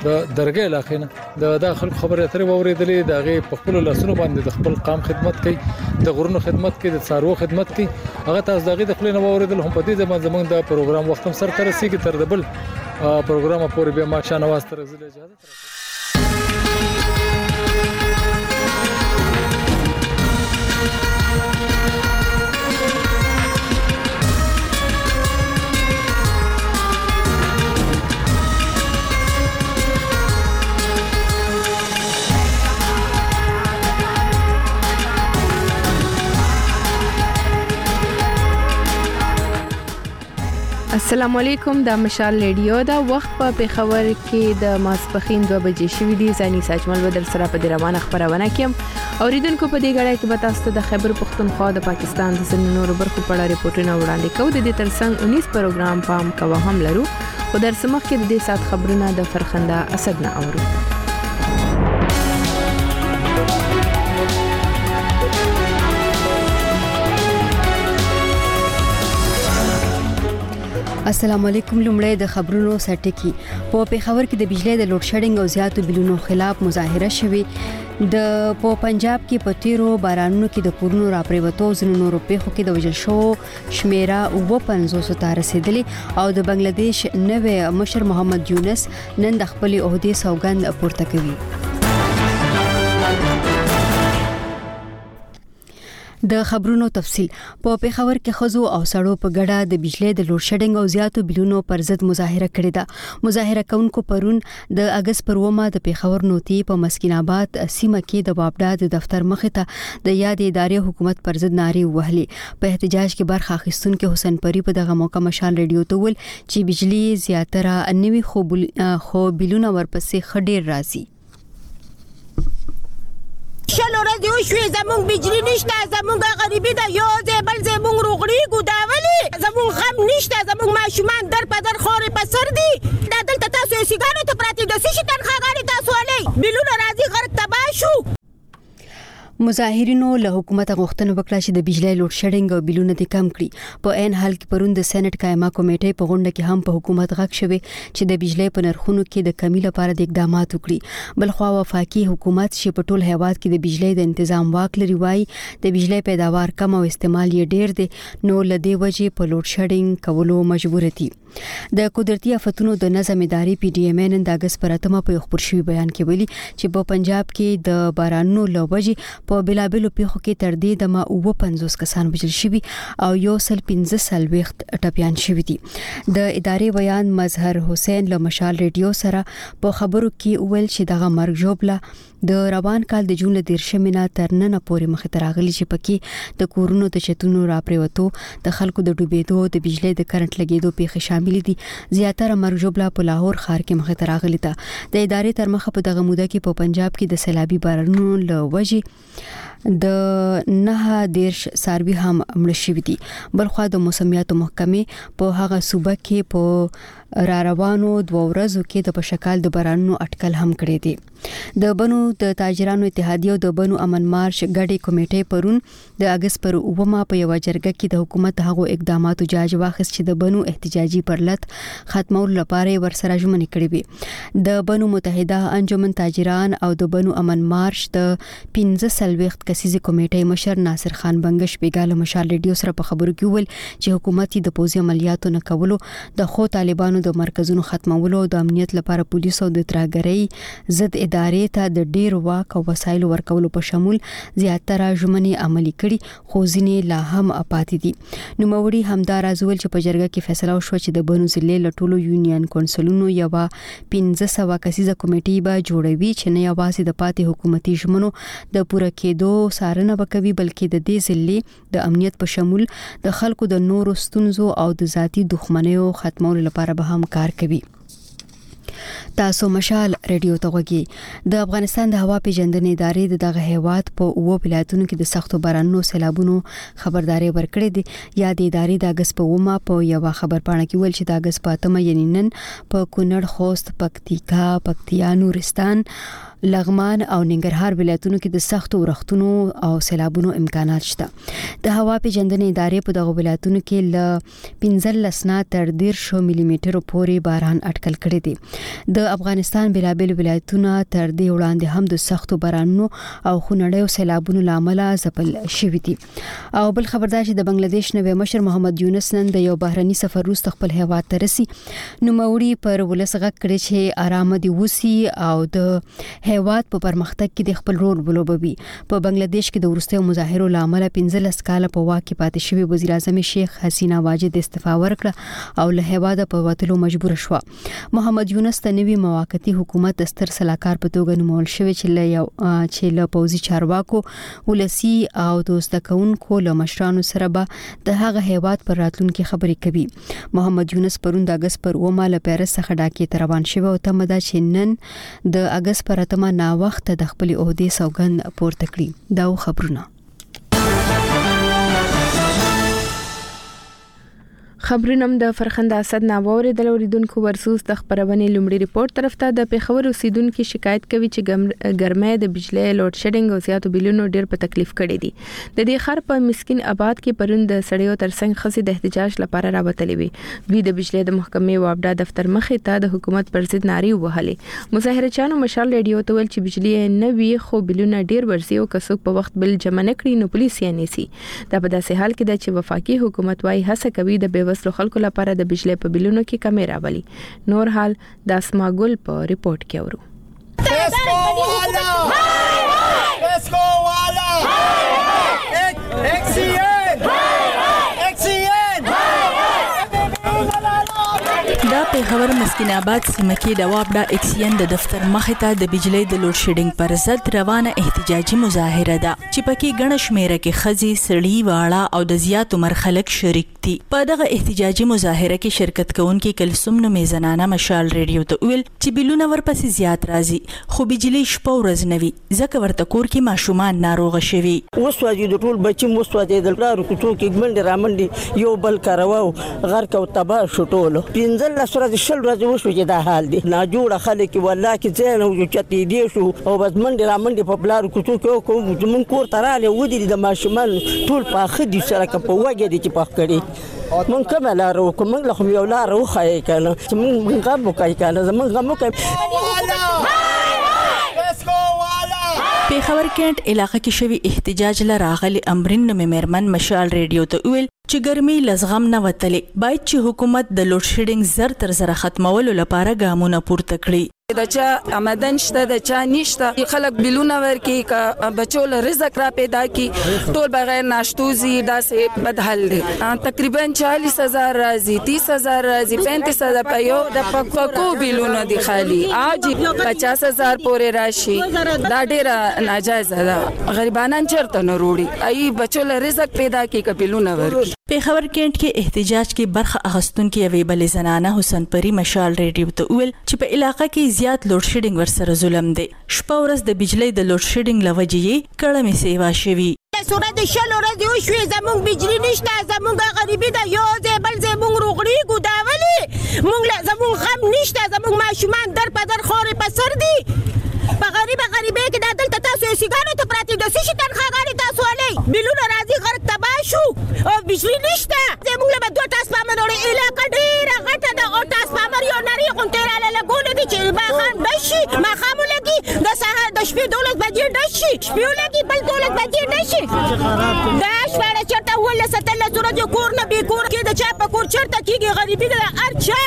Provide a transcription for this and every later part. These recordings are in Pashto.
د درګه علاقې نه د داخل خبره اترې ووریدلې د هغه په خپل لاسونو باندې د خپل قام خدمت کوي د غرونو خدمت کوي د څارو خدمت کوي هغه تاسو دغه د خپل نه ووریدل هم په دې زمونږ د پروګرام وخت هم سره تر رسیدي تر دبل پروګرام پورې به ما شان आवाज تر زله اجازه السلام علیکم د مشال ریډیو دا وخت په پیښور کې د ماسپخین 2 بجې شوې دي ځاني ساجمل بدل سره په روانه خبرونه کوم اوریدونکو په دې غړای کې به تاسو د خیبر پختونخوا د پاکستان د سنورو برخو په اړه ریپورتونه وړاندې کوو د دې ترڅنګ 19 پروګرام پام کوه هم لرو خو در سمخ کې د دې سات خبرونه د فرخنده اسد نه اورو السلام علیکم لمړی د خبرونو سرټکی په پیښور کې د بجلی د لوډ شیډینګ او زیاتو بلونو خلاف مظاهره شوې په پنجاب کې په تیرو بارانونو کې د کورونو راپریوتو ځینو نورو پیښو کې د وژل شوو شمیره 50 ته رسیدلې او د بنگلاديش نوې مشر محمد یونس نن د خپل عہدې سوګند پورته کوي د خبرونو تفصيل په پیښور کې خزو او سړو په ګډه د بجلی د لوډ شیډینګ او زیاتو بلونو پر ضد مظاهره کړې ده مظاهره کوونکو پرون د اگست پر 9 د پیښور نوتی په مسکین آباد سیمه کې د بابډا د دفتر مخې ته د یاد ادارې حکومت پر ضد نارې وهلې په احتجاج کې برخه اخیستونکو حسین پری په دغه موقع مشال ریډیو ته ول چې بجلی زیاتره انوي خو بلونه ورپسې خډیر راځي شل ورځې وشوې زمونږ بجلی نشته زمونږ غریبي ده یو ځای بل ځای مونږ روغړېږو دا ولې زمونږ غم نشته زمونږ ماشومان در په در خورې په سر دي دا دلته تاسو یې سیګانو ته پراتې د څه شي تنخواګانې تاسو ولئ بلونه راځي غرق تباه شو مظاهرینو له حکومت غوښتنه وکړه چې د بجلی لوډ شیډینګ او بلونه دې کم کړي په عین حال کې پرون د سېنات قائمه کمیټې په غونډه کې هم په حکومت غږ شوه چې د بجلی په نرخونو کې د کمی لپاره د اقدامات وکړي بلخوا وفاقي حکومت چې په ټول هیواد کې د بجلی د تنظیم واک لري وای د بجلی پیداوار کم او استعمال یې ډیر دی نو لدی وجې په لوډ شیډینګ کولو مجبور دي د قدرتي آفتونو د نظم ادارې پی ډی ایم ان د اگست پر 8 په خبر شوی بیان کې ویلي چې په پنجاب کې د بارانونو لوبجې په بلابلو پیښو کې تر دې د 50 کسان وژل شوي او 115 وخت ټپيان شوي دي د ادارې بیان مظهر حسین له مشال ریډیو سره په خبرو کې ویل چې دغه مرګ جوړه د روان کال د جون 13 مینا تر نن پورې مخ ته راغلي چې پکې د کورونو د چتونو راپریوتو د خلکو د ډوبېدو د بجلی د کرنٹ لګېدو پیښې شامل دي زیاتره مرګ جوړه په لاهور ښار کې مخ ته راغلي ده د ادارې تر مخه په دغه موده کې په پنجاب کې د سیلابي بارانونو لوجې د 9 ساروي هم مړ شوي دي بلخوا د موسمیاتو محکمې په هغه صوبه کې په را روانو 2 ورځو کې د پشکال د بارانونو اټکل هم کړی دی د بنو د تاجرانو اتحادیه او د بنو امن مارش غړي کمیټې پرون د اگست پر 9 په یو جرګه کې د حکومت هغه اقداماتو جاج واخیست چې د بنو احتجاجي پرلط ختمول لپاره ورسره ژمنې کړې وي د بنو متحده انجمن تاجران او د بنو امن مارش د 15 وخت کسيزي کمیټې مشر ناصر خان بنگش بیګاله مشال ریډیو سره په خبرو کې ویل چې حکومت د پوزي عملیاتو نه کولو د خو طالبانو د مرکزونو ختمولو او د امنیت لپاره پولیس او د ترهګرۍ ضد ادارې ته د ډیر واک او وسایل ورکولو په شمول زیاتره ژمنې عملي کړي خو ځینې لا هم پاتې دي نو موري همدار ازول چې په جرګه کې فیصله وشو چې د بنو ضلع لټولو یونین کونسلونو یو 1500 کسیزه کمیټې به جوړوي چې نه یوازې د پاتې حکومتي ژمنو د پوره کېدو سارنه وکوي بلکې د دې ضلع د امنیت په شمول د خلکو د نورو ستونزو او د ذاتی دښمنیو ختمولو لپاره به هم کار کوي تاسو مشال ریډیو ته وګورئ د افغانستان د هوا پیژندنې ادارې دغه هیواد په 9 ولایتونو کې د سختو بارانونو سیلابونو خبرداري ورکړې دي یا د ادارې د اگست په 9 په یو خبر پاڼه کې ویل چې د اگست په 8 یعنی نن په کونړ خوست پکتیکا پکتیا نورستان لغمان او ننګرهار ولایتونو کې د سختو ورښتونو او سیلابونو امکانات شته. د هوا پیژندنې ادارې په دغه ولایتونو کې ل 15 نه تر 13 ملي میټر پورې باران اټکل کړی دی. د افغانستان بلابل ولایتونه تر دې وړاندې هم د سختو بارانونو او خونړیو سیلابونو لامل ځپل شوي دي. او بل خبردار چې د بنگلاديش نوې مشر محمد یونس نن د یو بهرني سفر وروسته خپل هیواد ته رسي. نو موري پر ولسغه کړی چې آرام دي وسی او د هیواد په پرمختګ کې د خپل رول ولوبوي. په بنگلاديش کې د ورستیو مظاهرو لامل 15 کال په واکه پاتې شوی وزیر اعظم شیخ حسینه واجد استعفا ورکړه او له هیواد په وټلو مجبور شو. محمد یونس ته نوی موقتی حکومت د ستر سلاکار په توګه نومول شوی چې له پوزي چارواکو ولسی او دوست کونکو له مشرانو سره به د هغه هیواد پر راتلونکي خبرې کوي. محمد یونس پرون د اگست پر اوماله پیرس څخه ډاکې روان شوی او تمه ده چې نن د اگست پر اتمه نا وخت د خپل عہدې سوګند پورته کړي. دا خبرونه خبرونم د فرخنده اسد ناووري د لوریدونکو ورسوس د خبرونې لومړي ریپورت طرف ته د پیښور اوسیدونکو شکایت کوي چې ګرمۍ د بجلی لوډ شیډینګ او زیاتو بلونو ډیر په تکلیف کړي دي. د دې خر په مسکین آباد کې پرون د سړیو ترڅنګ خسي د احتجاج لپاره راوتلې وي. دوی د بجلی د محکمې وابډا دفتر مخې ته د حکومت پر ضد نارې وهلې. مظاهرچیانو مشال ریډیو ته ویل چې بجلی نه وي خو بلونه ډیر ورسي او کڅوک په وخت بل جمع نکړي نو پولیس یې نیسي. دا په داسې حال کې ده چې وفاقي حکومت وايي هڅه کوي د وسلو خلکو لپاره د بجلی په بلونو کې کمی راولي. نور حال د اسماګل په ریپورت کې اورو. دا پیښور مسکین آباد سیمه کې د وابډا اکسین د دفتر مخې ته د بجلی د لوډ شیډینګ پر ضد روانه احتجاجي مظاهره ده چې پکې ګڼ شمیره کې خزي سړی واړه او د زیات عمر خلک شریک دي. په دغه احتجاجي مظاهره کې شرکت کوونکي کلثوم نومې زنانه مشال ریډیو ته ویل چې بلونه ورپسې زیات راځي خو بجلی شپه ورځ نه وي ځکه ورته کور کې ماشومان ناروغه شوي. وسوځي د ټول بچي وسوځي د لارو کوڅو کې ګمنډ رامنډي یو بل کارواو غر کو تبا شټولو 15 ورځې شل ورځې وشو چې دا حال دی. نا جوړه خلک والله کې ځنه او چتې دی شو او بس منډه را منډه په بلار کوڅو کې کوم زمون کور تراله ودی د ماشومان ټول په خدي سره په وګه دي چې په کړی من کومه لارو کوم له خو یو لارو خای کنه چې من غم کوي کنه زمون غم کوي. پیښور کېنټ علاقې کې شوی احتجاج لراغلي امرین نومې مرمن مشال ریډیو ته ویل چې ګرمي لزغم نه وتلې باید چې حکومت د لوډ شیډینګ زر تر زر ختمولو لپاره ګامونه پورته کړي. د چا آمدن شته د چا نشته خلک بلونه ورکی کا بچو له رزق را پیدا کی ټول بغیر ناشتوزی داسې بدحل دي. تقریبا 40,000 راځي 30,000 راځي 35,000 په یو د پکو بلونه دي خالی اج 50,000 پورې راشي. دا ډیره ناجایز ده. غریبانان چرته نه وروړي ای بچو له رزق پیدا کی کبلونه ورکی. پیښور کېنټ کې احتجاج کې برخه اخستونکو یوې بلې زنانه حسن پری مشال ریډیو ته ویل چې په علاقې کې زیات لوډ شیډینګ ورسره ظلم دی. شپه ورځ د بجلی د لوډ شیډینګ لوجې کړه می سیوا شوی. صورت شل ورځې وشوي زمونږ بجلی نشته زمونږ غریبي ده یو ځای بل ځای مونږ روغړېږو دا ولې مونږ زمونږ غم نشته زمونږ ماشومان در په در خورې په سر دي په غریبۍ کې دا دلته تاسو سیګارو ته پراته د څه شي تنخواګانې تاسو ولې بلونه راځي غرق تباه شو او بجلی نشته زمونږ له 2 ټرانسفارمر وړي علاقه ډېره غټه ده او ټرانسفارمر یو نری غونډې را لګولې دي چې ماښام بشي ماښام ولګي د سهار د شپې 12 بجې ډشي شپې ولګي بل 12 بجې ډشي دا شپه چرته ولا ستل سورج کور نه به کور کې د چا په کور چرته کېږي غریبي ده ارچا.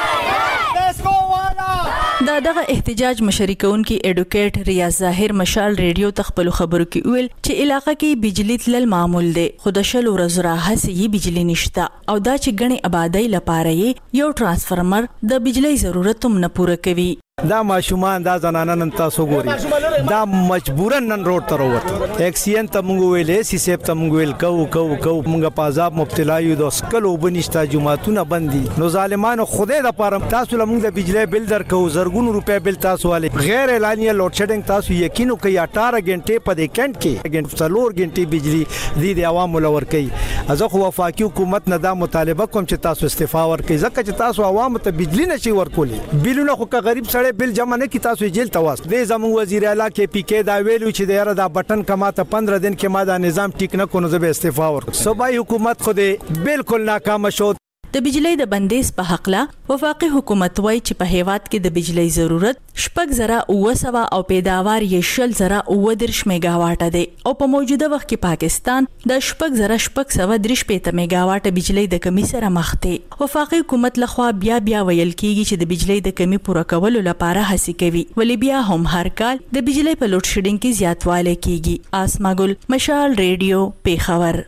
دغه احتجاج مشرکونکي اډوکیټ ریاض ظاهر مشال ریډیو تخپل خبرو کې ویل چې علاقې کې بجلی تلل معمول دی خو د شل ورځې راهسي بجلی نشته او دا چې غني آبادی لپاره یو ټرانسفارمر د بجلی ضرورت هم نه پوره کوي. دا ماشومان دا زنانه نن تاسو ګوري دا مجبورن نن روډ ته وروت اکسین ته مونږ ویلې سی سیب ته مونږ ویل کو مونږ په عذاب مبتلا یو د سکلو بنشتا جمعهتونه بندي نو ظالمانو خدای د پاره تاسو لمونږ د بجلی بل درکو زرګونو روپیا بل تاسو والے غیر اعلانیه لوډ شیډینګ تاسو یقینو کوي 18 غنټه په دې کېنټ کې غنټه 4 غنټه بجلی د عوامو لور کوي. ازه خو وفاقي حکومت نه دا مطالبه کوم چې تاسو استعفا ورکړي ځکه چې تاسو عوامو ته بجلی نشي ورکولي بلونه خو غریب سړی بل جمع نه کی تاسو جیل تواس دې زموږ وزیر اعلی کې پی کې دا ویلو چې د یاره دا بٹن کما ته 15 دن کې ما دا نظام ټیک نه کو نو زه به استعفا ورکړم صوبایي حکومت خو دې بالکل ناکام شو د بجلی د بندیز په حق لا وفاقي حکومت وایي چې په هیواد کې د بجلی ضرورت 6,900 او پیداوار یې 6,030 میگاواټ دی او په موجوده وخت کې پاکستان د 6,630 میگاواټ بجلی د کمی سره مخ دی. وفاقي حکومت لخوا بیا ویل کیږي چې د بجلی د کمی پوره کولو لپاره هڅې کوي ولې بیا هم هر کال د بجلی په لوډ شیډینګ کې زیاتوالی کیږي. آسما ګل، مشال ریډیو، پیښور.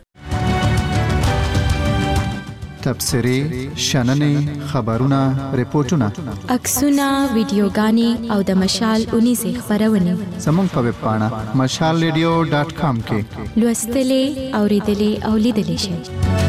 تبصرې، شننې، خبرونه، ریپورتونه، عکسونه، ویډیوګانې او د مشال 19 خبرونه زموږ په ویب پاڼه mashalradio.com کې لوستلې، اوریدلې او لیدلې شئ.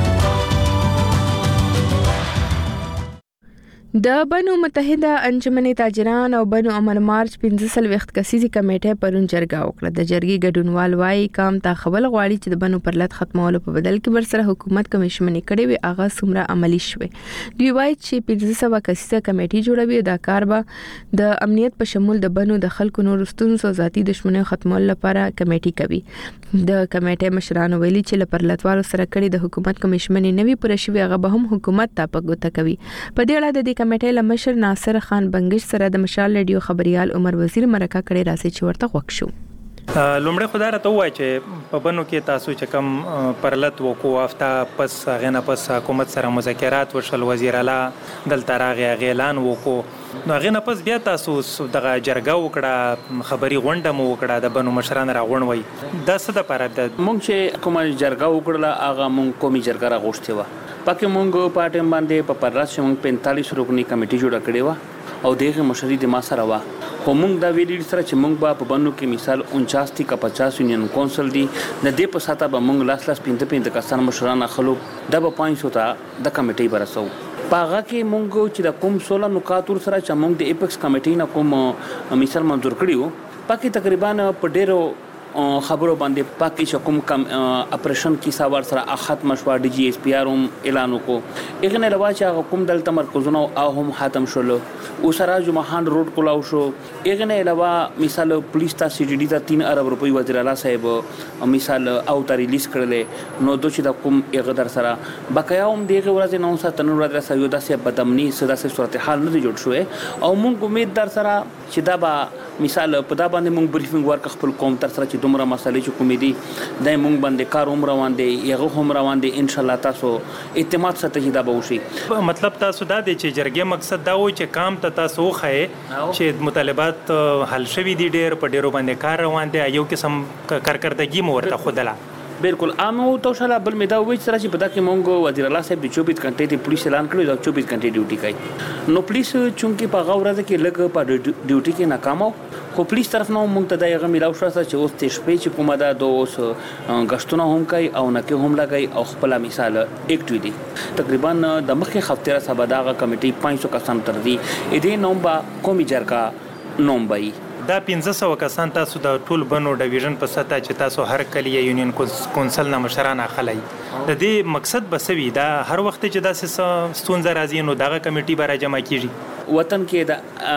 د بنو متحده انجمن تاجران او بنو امر مارچ 15 کسیزي کمیټه پرون جرګه وکړه. د جرګې ګډونوال وايي کام تا خبل غواړي چې د بنو پرلط ختمولو په بدل کې برسره حکومت کمیشن کړي وي اغه سمره عملی شوه. دوی وايي چې 15 کسیزه کمیټه جوړوي دا کار به د امنیت په شمول د بنو د خلکو نورستون سو ذاتی دښمنۍ ختمول لپاره کمیټه کوي. د کمیټه مشرانو ویلي چې لپرلطوالو سره کړي د حکومت کمیشن نوي پرشوي هغه به هم حکومت ته پګوته کوي. په دې اړه د کمیټې لمشر ناصر خان بنگش سره د مشال ریډیو خبريال عمر وزیر مرکه کړي راځي چې ورته وښ شو. لومړی خدای راته وایي چې په بنو کې تاسو چې کم پرلط وکړو افتا پس غنه پس حکومت سره مذاکرات وشول وزیر اعلی دلته راغی اعلان وکړو نو غنه پس بیا تاسو دغه جرګه وکړه خبري غونډه مو وکړه د بنو مشران راغونوي د څه د پاره د مونږ چې کومه جرګه وکړه هغه مونږ کومي جرګه راغوښتي و پکې مونږ پاتې باندې په پرلط شمون 45 رکنی کمیټه جوړه کړې و او دغه مشري د ما سره و خو مونږ دا ویلي سره چې مونږ په بنو کې مثال 49 کا 50 یونین کونسل دی د دې په ساته به مونږ لاس 5 کسان مشران خلو د په 500 ته د کمیټې برسو پاغه کې مونږ چې د کوم 16 نکات سره چې مونږ د ایپکس کمیټې نه کوم مثال منظور کړیو پکې تقریبا په ډیرو خبرو باندې پاکي شکم کم اپریشن کی ساوار سره ختم شو ډي جي اس پی ار اعلان وکړو اغه روا چې کوم دل تمرکزونه او هم ختم شول او سره جمعهان روډ کولاو شو اغه روا مثال پولیس ته سی ډي ته 3 ارب روپۍ وزیر اعلی صاحب مثال او ته ریلیز کړل نو دوی د کوم اغه در سره بقایا هم دغه ورځ نو ساتنو ورځ سره یو داسې بدامني سداسې صورتحال نه جوړ شوې او مونږ امید در سره چې دا به مثال په دا باندې مونږ بریفینګ ورک خپل قوم تر سره چې دومره مسالې چې کومې دي د مونږ باندې کار هم روان دي یغه هم روان دي ان شاء الله تاسو اعتماد سره دا به وشي. مطلب تاسو دا دی چې جرګې مقصد دا و چې کام ته تاسو خې چې مطالبات حل شوي دي ډېر په ډېرو باندې کار روان دي یو قسم کارکردګي مو ورته خودله بالکل عامو توشاله بل می دا وې سره چې په دا کې مونږ وزیر اعلی صاحب د 24 غنټې د پولیس اعلان کړی دا 24 غنټې ډیوټي کوي نو پولیس چونکی په غوړه کې لګ په ډیوټي کې ناکامو خو پولیس طرف نو مونږ ته دا یغه ملاو شو چې اوس ته شپې چې کومه دا دوس غشتونه هم کوي او نه کې هم لګي او خپل مثال اکټیو دي تقریبا د مخکې هفته را سبا دا کمیټي 500 کسان تر دي دې نوم با کومي جرګه نوم بای دا 1500 کسان تاسو د ټول بنو ډیویژن په سطح چې تاسو هر کلی یونین کونسل نه مشران اخلي د دې مقصد بسوي دا هر وخت چې داسې ستونزه راځي نو دغه کمیټي به را جمع کیږي وطن کې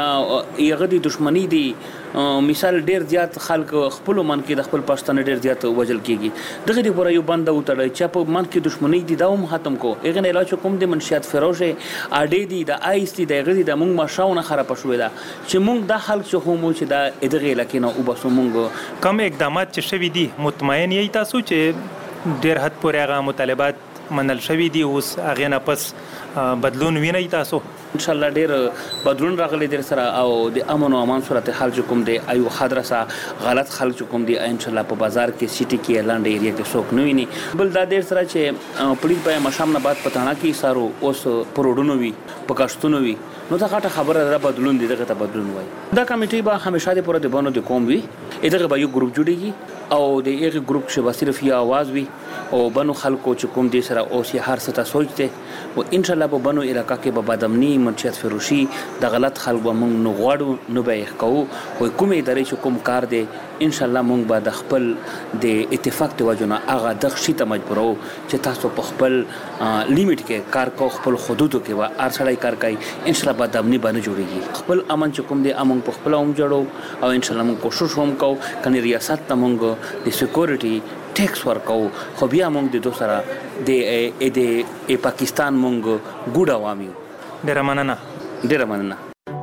د یغه د دښمنۍ دی مثال ډیر زیات خلک خپل من کې د خپل پښتنه ډیر زیات وجل کیږي دغه دی پورې یو بند وټړی چې په من کې دښمنۍ دي دا هم ختم کو اغه نه علاج کوم د منشيات فروشه اډې دي د آیس دي دغه دی د مونږ مشاونه خراب شوې ده چې مونږ د خلک چې هم چې دا ادغه لکه او بس مونږ کوم اقدامات چې شوي دي مطمئن یی تاسو چې ډیر حد پورې هغه مطالبات منل شوي دي اوس هغه نه پس بدلون ویني تاسو ان شاء الله ډیر بدلون راغلي در سره او د امن او امان صورتحال کوم دی ایو حادثه غلط خلک کوم دی ان شاء الله په بازار کې سيټي کې اعلان دی ایریا کې څوک نه ویني بل دا ډیر سره چې پولیس په مشام نه بعد پټانا کې سارو اوس پروډونو وی پکاشتونو وی نو دا غټه خبره را بدلون دي دغه ته بدلون وای دا کمیټي به همیشه د پوره د بانو د قوم وی دغه به یو ګروپ جوړیږي او د یغه ګروپ چې صرف یو आवाज وي او بنو خلکو چې کوم دې سره اوس یې هر څه ته سوچته او ان شاء الله په بنو علاقہ کې به بادامنی منشیات فروشي د غلط خلکو موږ نه غواړو نو به یې کوو او کومې ادارې چې کوم کار دی ان شاء الله موږ به د خپل د اتفاق ته وجونه هغه د خشي ته مجبورو چې تاسو په خپل لیمټ کې کار کو خپل حدودو کې و ارسړای کار کوي ان شاء الله بادامنی باندې جوړيږي خپل امن چې کوم دی امن په خپل هم جوړو او ان شاء الله موږ کوشش هم کوو کني ریاست ته موږ د سکیورټي ټیکس ورکو خو بیا موږ د دوسرا د پاکستان موږ ګوډ عوامي ډیر مننه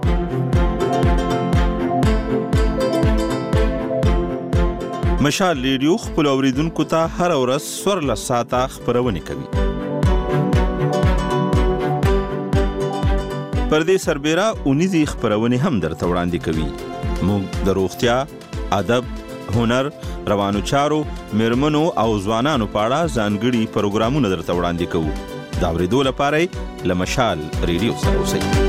مشال ریډیو خپل اوریدونکو ته هر ورځ سور لساته خبرونه کوي پردې سربېره اونیزي خبرونه هم درته وړاندې کوي موږ د روغتیا ادب هنر روانو چارو مرمنو او ځوانانو په اړه ځانګړي پروګرامونه درته وړاندې کوو دا ورېدو لپاره لمشال ریډیو سره اوسئ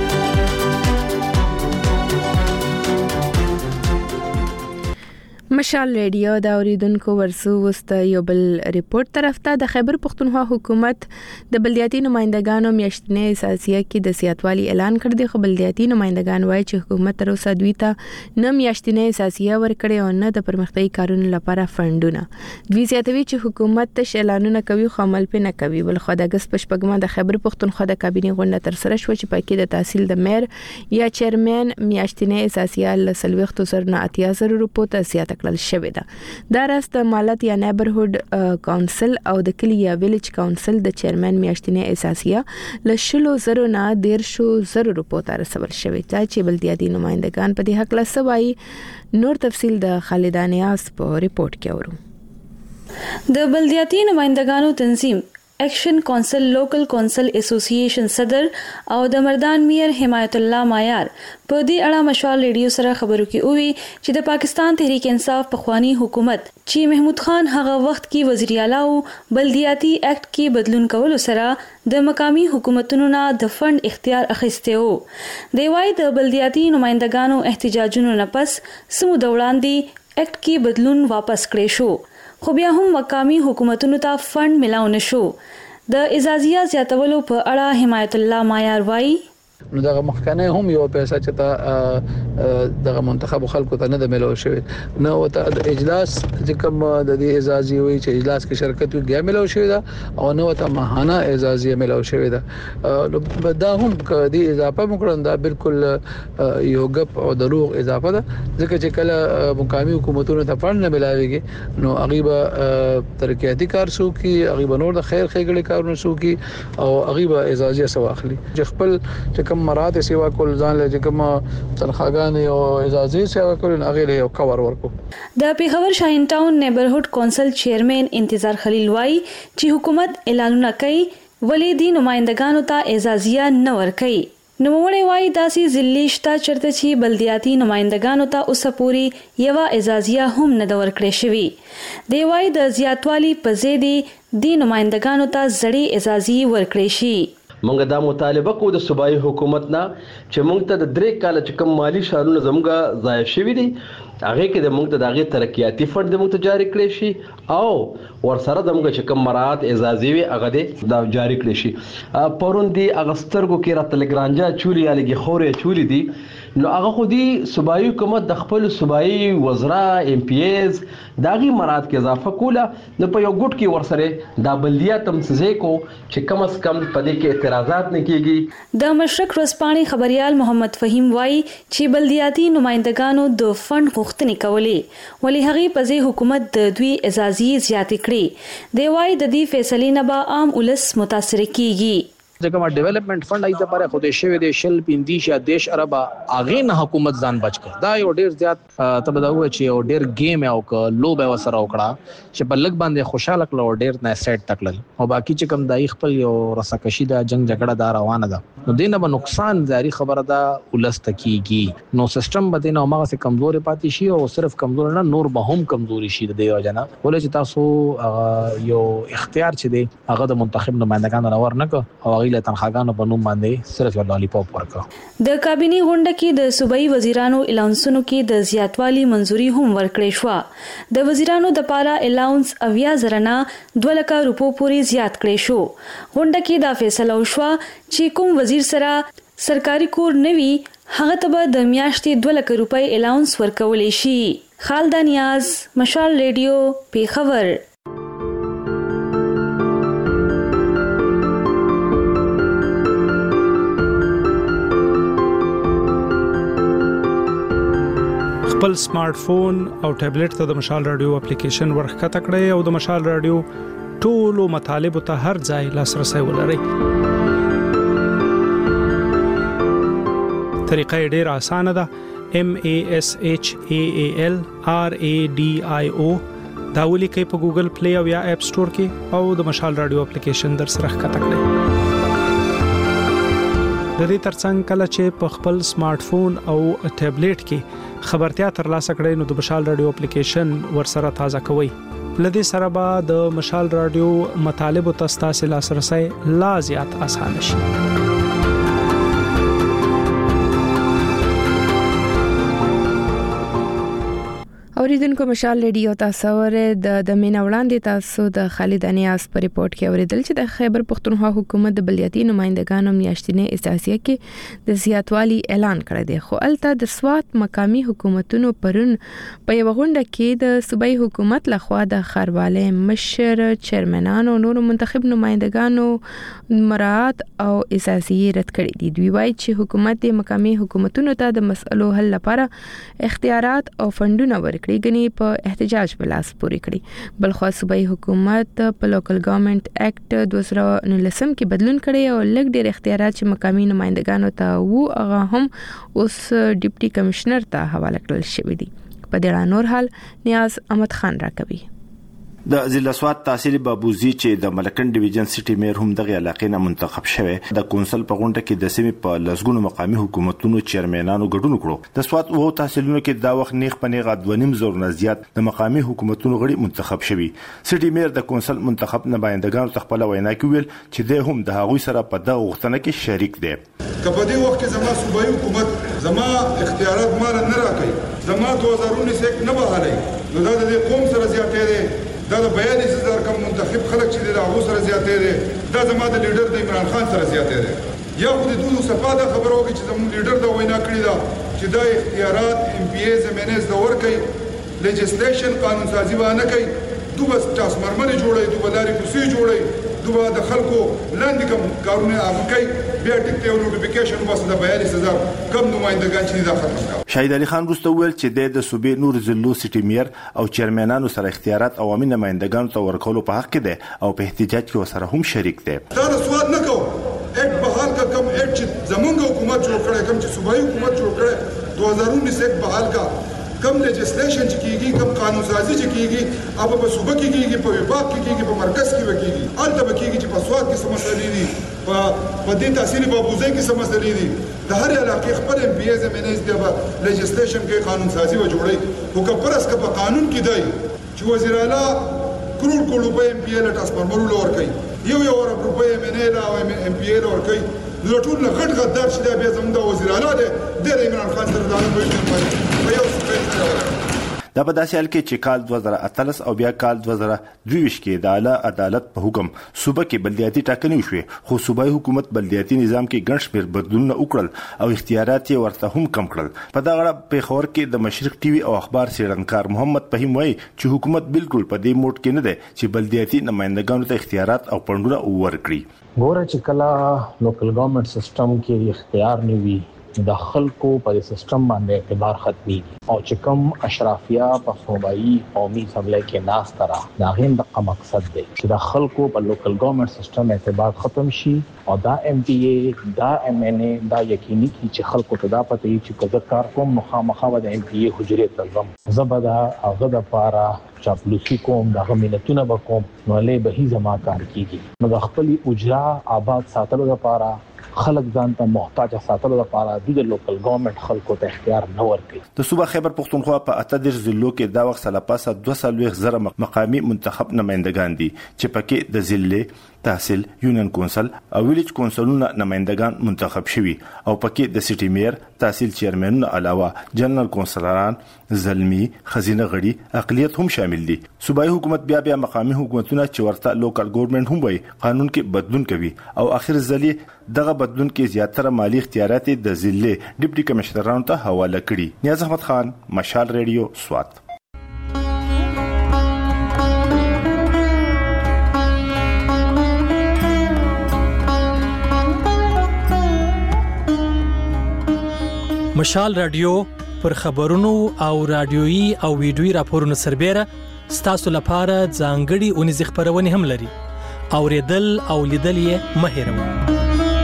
مشال ریډیو دا اوریدونکو ورسو وست یو بل ریپورت طرف ته د خیبر پختونخوا حکومت د بلدیاتي نمائندګانو میاشتنې اساسیه کې د سیاتوالي اعلان کړ دی خو بلدیاتي نمائندګان وایي چې حکومت تر اوسه دوی ته نه میاشتنې اساسیه ورکړي او نه د پرمختګي کارونو لپاره فندونه دوی زیاتوي چې حکومت تش اعلانونه کوي خو عمل پې نه کوي بل خو د اگست پښپګما د خیبر پختونخوا د کابینې غونډه تر سره شو چې پکې د تحصیل د میر یا چیرمن میاشتنې اساسیه ل 30,000 روپو ته زیاته کړل شوې ده دا راست مالت یا نیبرهود کونسل او د کلی یا ویلیج کونسل د چیرمن میاشتنې اساسیه ل 10,000 نه 150,000 روپو ته رسول شوې ده چې بلدیاتي نمائندگان په دې حق لا سوای نور تفصیل د خالدانیاس په ریپورت کې اورو د بلدیاتي نمائندگانو تنظیم ایکشن کونسل لوکل کونسل اسوسییشن صدر او د مردان میر حمایت الله مایار په دې اړه مشال ریډیو سره خبرو کې وی چې د پاکستان تحریک انصاف پخوانی حکومت چې محمود خان هغه وخت کې وزیر اعلی او بلدیاتي ایکټ کې بدلون کولو سره د مقامی حکومتونو نه د فند اختیار اخیسته وو دی وايي د بلدیاتي نمائندگانو احتجاجونو نه پس سمو د وړاندې ایکټ کې بدلون واپس کړی شو خو بیا هم مقامی حکومتونو ته فند ملاو نشو د اجازه زیاتولو په اړه حمایت الله مایار وایي نو دغه مخکنه هم یو پیسې چې تا دغه منتخب خلکو ته نه د ملو شوی نه وته د اجلاس چې کوم د دې اجازه وي چې اجلاس کې شرکت وي ملو شوی دا او نه وته ماهانه اجازه ملو شوی دا دا هم د اضافه مکرن دا بالکل یو غپ او دروغ اضافه ده ځکه چې کله مقامی حکومتونو ته فند نه ملاويږي نو غیبه ترقیاتی کار سو کی غیبه نور د خیر خېګړي کارونه سو کی او غیبه اجازه سو اخلي چې خپل کوم مراد سیوا کول ځان له کوم تنخواګان او اجازه سیوا کول هغه له کور ورکو د پیښور شاهین ټاون نیبرهود کونسل چیرمن انتظار خلیل وای چې حکومت اعلانونه کوي ولې دی نمائندګانو ته اجازه نه ورکوي نو وړي وای داسې ضلع شته چرته چې بلدیاتي نمائندګانو ته اوسه پوری یو اجازه هم نه ورکړې شوی دی وای د زیاتوالي په زیدي دی نمائندګانو ته زړې اجازه ورکړې شي مونږ دا مطالبه کوو د صوبایي حکومت نه چې مونږ ته د 3 کال چې کوم مالی شارونه زموږه ضایع شوي دي هغه کې د مونږ ته دغه ترقیاتی فند د مونږ ته جاری کړی شي او ورسره د مونږ چې کوم مراد اجازه وي هغه د جاری کړی شي پرون دی اغسترګو کې را تلګرانجا چولي یالګي خورې چولي دي نو هغه خو دی صوبایي حکومت د خپل صوبایي وزرا ام پی ایز داغي مراد کې اضافه کوله نو په یو ګډ کې ورسره د بلدیات تمسزه کو چې کم از کم په دې کې اعتراضات نه کیږي د مشرق رسپانی خبريال محمد فهیم وای چې بلدیاتي نمائندګانو د فند غوښتنې کولې ولی هغه په ځای حکومت د دوی اجازه زیات کړي دی وای د دې فیصلې نه به عام ولس متاثر کیږي ځکه ما ډیولپمنٹ فند ایته لپاره خو د شوی د شل پیندیش یا دیش عرب اغه نه حکومت ځان بچ کړ دا یو ډیر زیات تبه دا و چې یو ډیر گیم او ک لو به وسره وکړه چې په لګ باندې خوشاله کړو ډیر نه سیټ تکل او باقی چې کم دای خپل یو رسکشي د جنگ جګړه دا روانه ده نو دینه به نقصان جاری خبره ده ولست کیږي نو سیستم به نه ماغه سه کمزور پاتې شي او صرف کمزور نه نور به هم کمزوري شي د یو جنا ولې چې تاسو یو اختیار چې دی هغه د منتخب نمائندگان راور نه کو او له تنخواګانو په نوم باندې صرف لالیپاپ ورکړه. د کابینی غونډه کې د صوبایي وزیرانو الاونسونو کې د زیاتوالي منزوري هم ورکړې شو. د وزیرانو د پاره الاونس 80,000 نه 2 لک روپو پورې زیات کړې شو. غونډه کې دا فیصله وشوه چې کوم وزیر سره سرکاري کور نوي هغه ته د میاشتې 2 لک روپۍ الاونس ورکولې شي. خالد نیاز، مشال ریډیو، پیښور. خپل سمارټ فون او ټابلیټ ته د مشال رادیو اپلیکیشن ورخته کړئ او د مشال رادیو ټولو مطالبه ته هر ځای لاسرسي ولرئ. طریقه ډېر اسانه ده. MASHAAL RADIO دا ولیکئ په ګوګل پلی او یا اپ سٹور کې او د مشال رادیو اپلیکیشن در سره ښکته کړئ. د دې ترڅنګ کله چې په خپل سمارټ فون او ټابلیټ کې خبرتیا ترلاسه کړئ نو د مشال رادیو اپلیکیشن ورسره تازه کوئ. لدې سره به د مشال رادیو مطالب او تاسو لاسرسي لا زیات اسانه شي. اوریدونکو مشال ریډیو تاسو ور د مینا وړاندې تاسو د خالد انیاس په ریپورت کې اوریدل چې د خیبر پختونخوا حکومت د بلدیاتي نمائندګانو میاشتنې استعفیه کې د زیاتوالي اعلان کړی دی. خو الته د سوات مقامی حکومتونو پرون په یو غونډه کې د صوبایي حکومت لخوا د خارواله مشر چیرمنانو نور منتخب نمائندګانو مراعات او اساسي رد کړی دي. دوی وایي چې حکومت د مقامی حکومتونو ته د مسئلو حل لپاره اختیارات او فندونه ورکړي غني په احتجاج بلاس پوری کړی. بلخو صوبایي حکومت په لوکل ګورنمنت اکټ 2019 کې بدلون کړی او لږ ډېر اختیارات چې مقامی نمائندګانو ته وو هغه هم اوس ډیپټي کمشنر ته حواله کړل شوی دی. په دې اړه نور حال نیاز احمد خان راکوي. د ضلع سوات تحصیل بابوزي چې د ملکن ډیویژن سټي میر هم دغه علاقې نه منتخب شوی د کونسل په غونډه کې د سیمې په لسګونو مقامی حکومتونو چیرمنانو ګډون کړو. د سوات وو تحصیلونو کې دا وخت نیغ په نیغه 2.5 زره نه زیات د مقامی حکومتونو غړي منتخب شوي. سټي میر د کونسل منتخب نمائندګانو تخپل وینا کې ویل چې د هم د هغوی سره په دغه غوښتنه کې شریک دي. کله دې وخت کې زما صوبایي حکومت زما اختیارات مال نه راکړي، زما 2019 نه بهالي نو دا د قوم سره زیاتې دي. دا د 42,000 کم منتخب خلک چې د هغه سره زیاتې دي دا زما د لیډر د عمران خان سره زیاتې دي. یا خو د دوه صفه دا خبره وکړي چې زموږ لیډر دا وینا کړی دا چې دا اختیارات MPAs MNAs دا ورکړي لیجسلیشن قانون سازي باندې کوي دوه بس تاسمرمنه جوړي دوه لاري کوسي جوړي دوه د خلکو لاندې کوم کارونه هغه کوي بیا ټیک ته نوټیفیکیشن واسه د 42,000 کم نمائندګان چې دا ختم کړه. شهید علي خان روسته ویل چې د صوبې نور ضلعو سټي میر او چیرمنانو سره اختیارات عوامي نمائندګانو ته ورکولو په حق کې دي او په احتجاج کې وسره هم شریک دي. دا سوال نه کوم اټ بحال کا کم اټ چې زمونږ حکومت جوړ کړي کم چې صوبایي حکومت جوړ کړي 2019 بحال کا کم لیجسلیشن چې کیږي کم قانون سازي چې کیږي अब په صوبه کې کیږي په وباق کې کیږي په مرکز کې وکیږي الته وکیږي چې په سواد کې سمسلې دي په دې تحصیل بابوزي کې سمسلې دي د هر علاقې خپل MPAs MNAs د لیجسلیشن کې قانون سازي و جوړي او کپرس کا په قانون کې دی چې وزیر اعلی کروڑ روپے MPA له ټرانسفارمر لور کوي یو روپے MNA لا او MPA لور کوي نو ټول غټ غدار چې دا بیا زموږ د وزیر اعلی دی د عمران خان سره دا په یو دا په داسې حال کې چې کال 2013 او بیا کال 2023 کې د اعلی عدالت په حکم صوبه کې بلدیاتي ټاکنې وشوې خو صوبایي حکومت بلدیاتي نظام کې ګڼ شمېر بدلونونه وکړل او اختیارات یې ورته هم کم کړل. په دغه اړه پیښور کې د مشرق ټي وي او اخبار څېړنکار محمد فهیم وایي چې حکومت بالکل په دې موډ کې نه دی چې بلدیاتي نمائندګانو ته اختیارات او فندونه ورکړي. ګوره چې کله لوکل ګورنمنت سیستم کې اختیار نه وي د خلکو په سیستم باندې اعتبار ختمي او چې کوم اشرافیه په صوبایي قومي اسمبلی کې ناس ترا دا غین د مقصد دی چې د خلکو په لوکل ګورنمنت سیستم اعتبار ختم شي او دا MPA دا MNA دا یقیني کی چې خلکو ته دا پته وي چې کله کار کوم مخامخ د MPA حجره تلم زبدا هغه د پاره چاپلوسی کوم د غمینتونه وکوم نو له به زما کار کیږي نو د خپل اجرا آباد ساتلو لپاره خلک ځان ته محتاج ساتلو لپاره د لوکل ګورنمنت خلکو ته اختیار نه ورکړي. د صوبه خیبر پختونخوا په 18 ضلعو کې دا وخت سره پاسه 200 زره مقامی منتخب نمائندګان دي چې پکې د ضلع تحصیل یونین کونسل او ویلیج کونسلونو نمائندگان منتخب شوي او پکې د سټي میر تحصیل چیرمنونو علاوه جنرال کونسلران زلمی خزینه غړي اقلیت هم شامل دي. صوبایي حکومت بیا مقامي حکومتونه چې ورته لوکل ګورنمنت هم وي قانون کې بدلون کوي او اخر ځلې دغه بدلون کې زیاتره مالی اختیارات د ضلع ډیپټي کمشنرانو ته حواله کړي. نیاز احمد خان، مشال ریډیو، سوات. مشال رادیو پر خبرونو او رادیويي او ویډیويي راپورونو سربېره ستاسو لپاره ځانګړي اونیز خبرونه هم لري. اوریدل او لیدل یې مه هېروئ.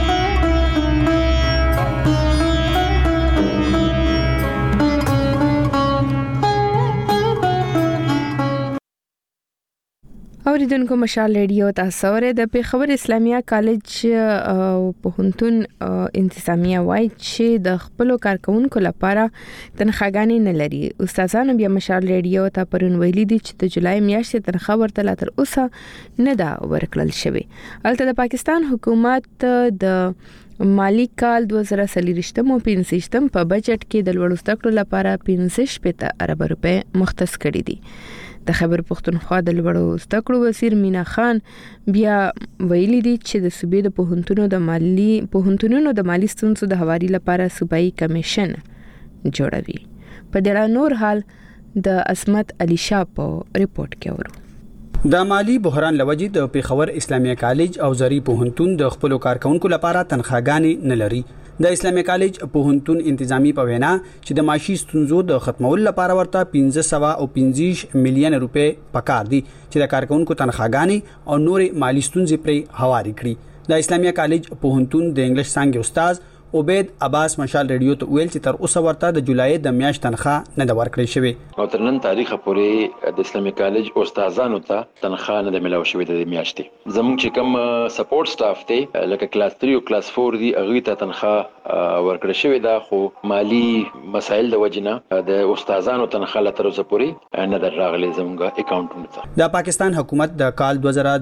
اوریدونکو مشال ریډیو تاسو ورته د پیښور اسلامیه کالج او پوهنتون انتظامیه وایي چې د خپل کارکونکو لپاره تنخواګانې نه لري. استادانو بیا مشال ریډیو ته پرون ویلي دي چې د جولای میاشتې تنخواه ورته لا تر اوسه نه دا ورکړل شوی. البته د پاکستان حکومت د مالی کال 2023 په بجټ کې د لوړو زده کړو لپاره 15 ارب روپے مختص کړي دي. د خیبر پختونخوا د لوړو زده کړو وزیر مینا خان بیا ویلي دي چې د صوبې د پوهنتونونو د مالی ستونزو د هواري لپاره صوبایي کمیشن جوړوي. په دې اړه نور حال د عصمت علي شاه په ریپورت کې ورو. د مالی بحران لوجې د پیښور اسلامیه کالج او زری پوهنتون د خپل کارکونکو لپاره تنخواګانې نه لري. د اسلامیه کالج پوهنتون انتظامی په وینا چې د معاشي ستونزو د ختمولو لپاره ورته 1515 میلیون روپے پکار دي چې د کارکونکو تنخواګانې او نورې مالی ستونزې پرې هواري کړي. د اسلامیه کالج پوهنتون د انګلیش څانګې استاد عبید عباس مشال ریډیو ته ویل چې تر اوسه ورته د جولای د میاشت تنخواه نه د ورکړې شوی او تر نن تاریخ پورې د اسلامي کالج استادانو ته تنخواه نه د ملاو شوی د میاشتې. زموږ چې کوم سپورټ سټاف ته لکه کلاس 3 او کلاس 4 دی هغه ته تنخواه ورکړې شوی دا خو مالی مسایل د وجنه د استادانو تنخواه تر اوسه پورې نه دراغلي زموږ اکاونټونو ته. د پاکستان حکومت د کال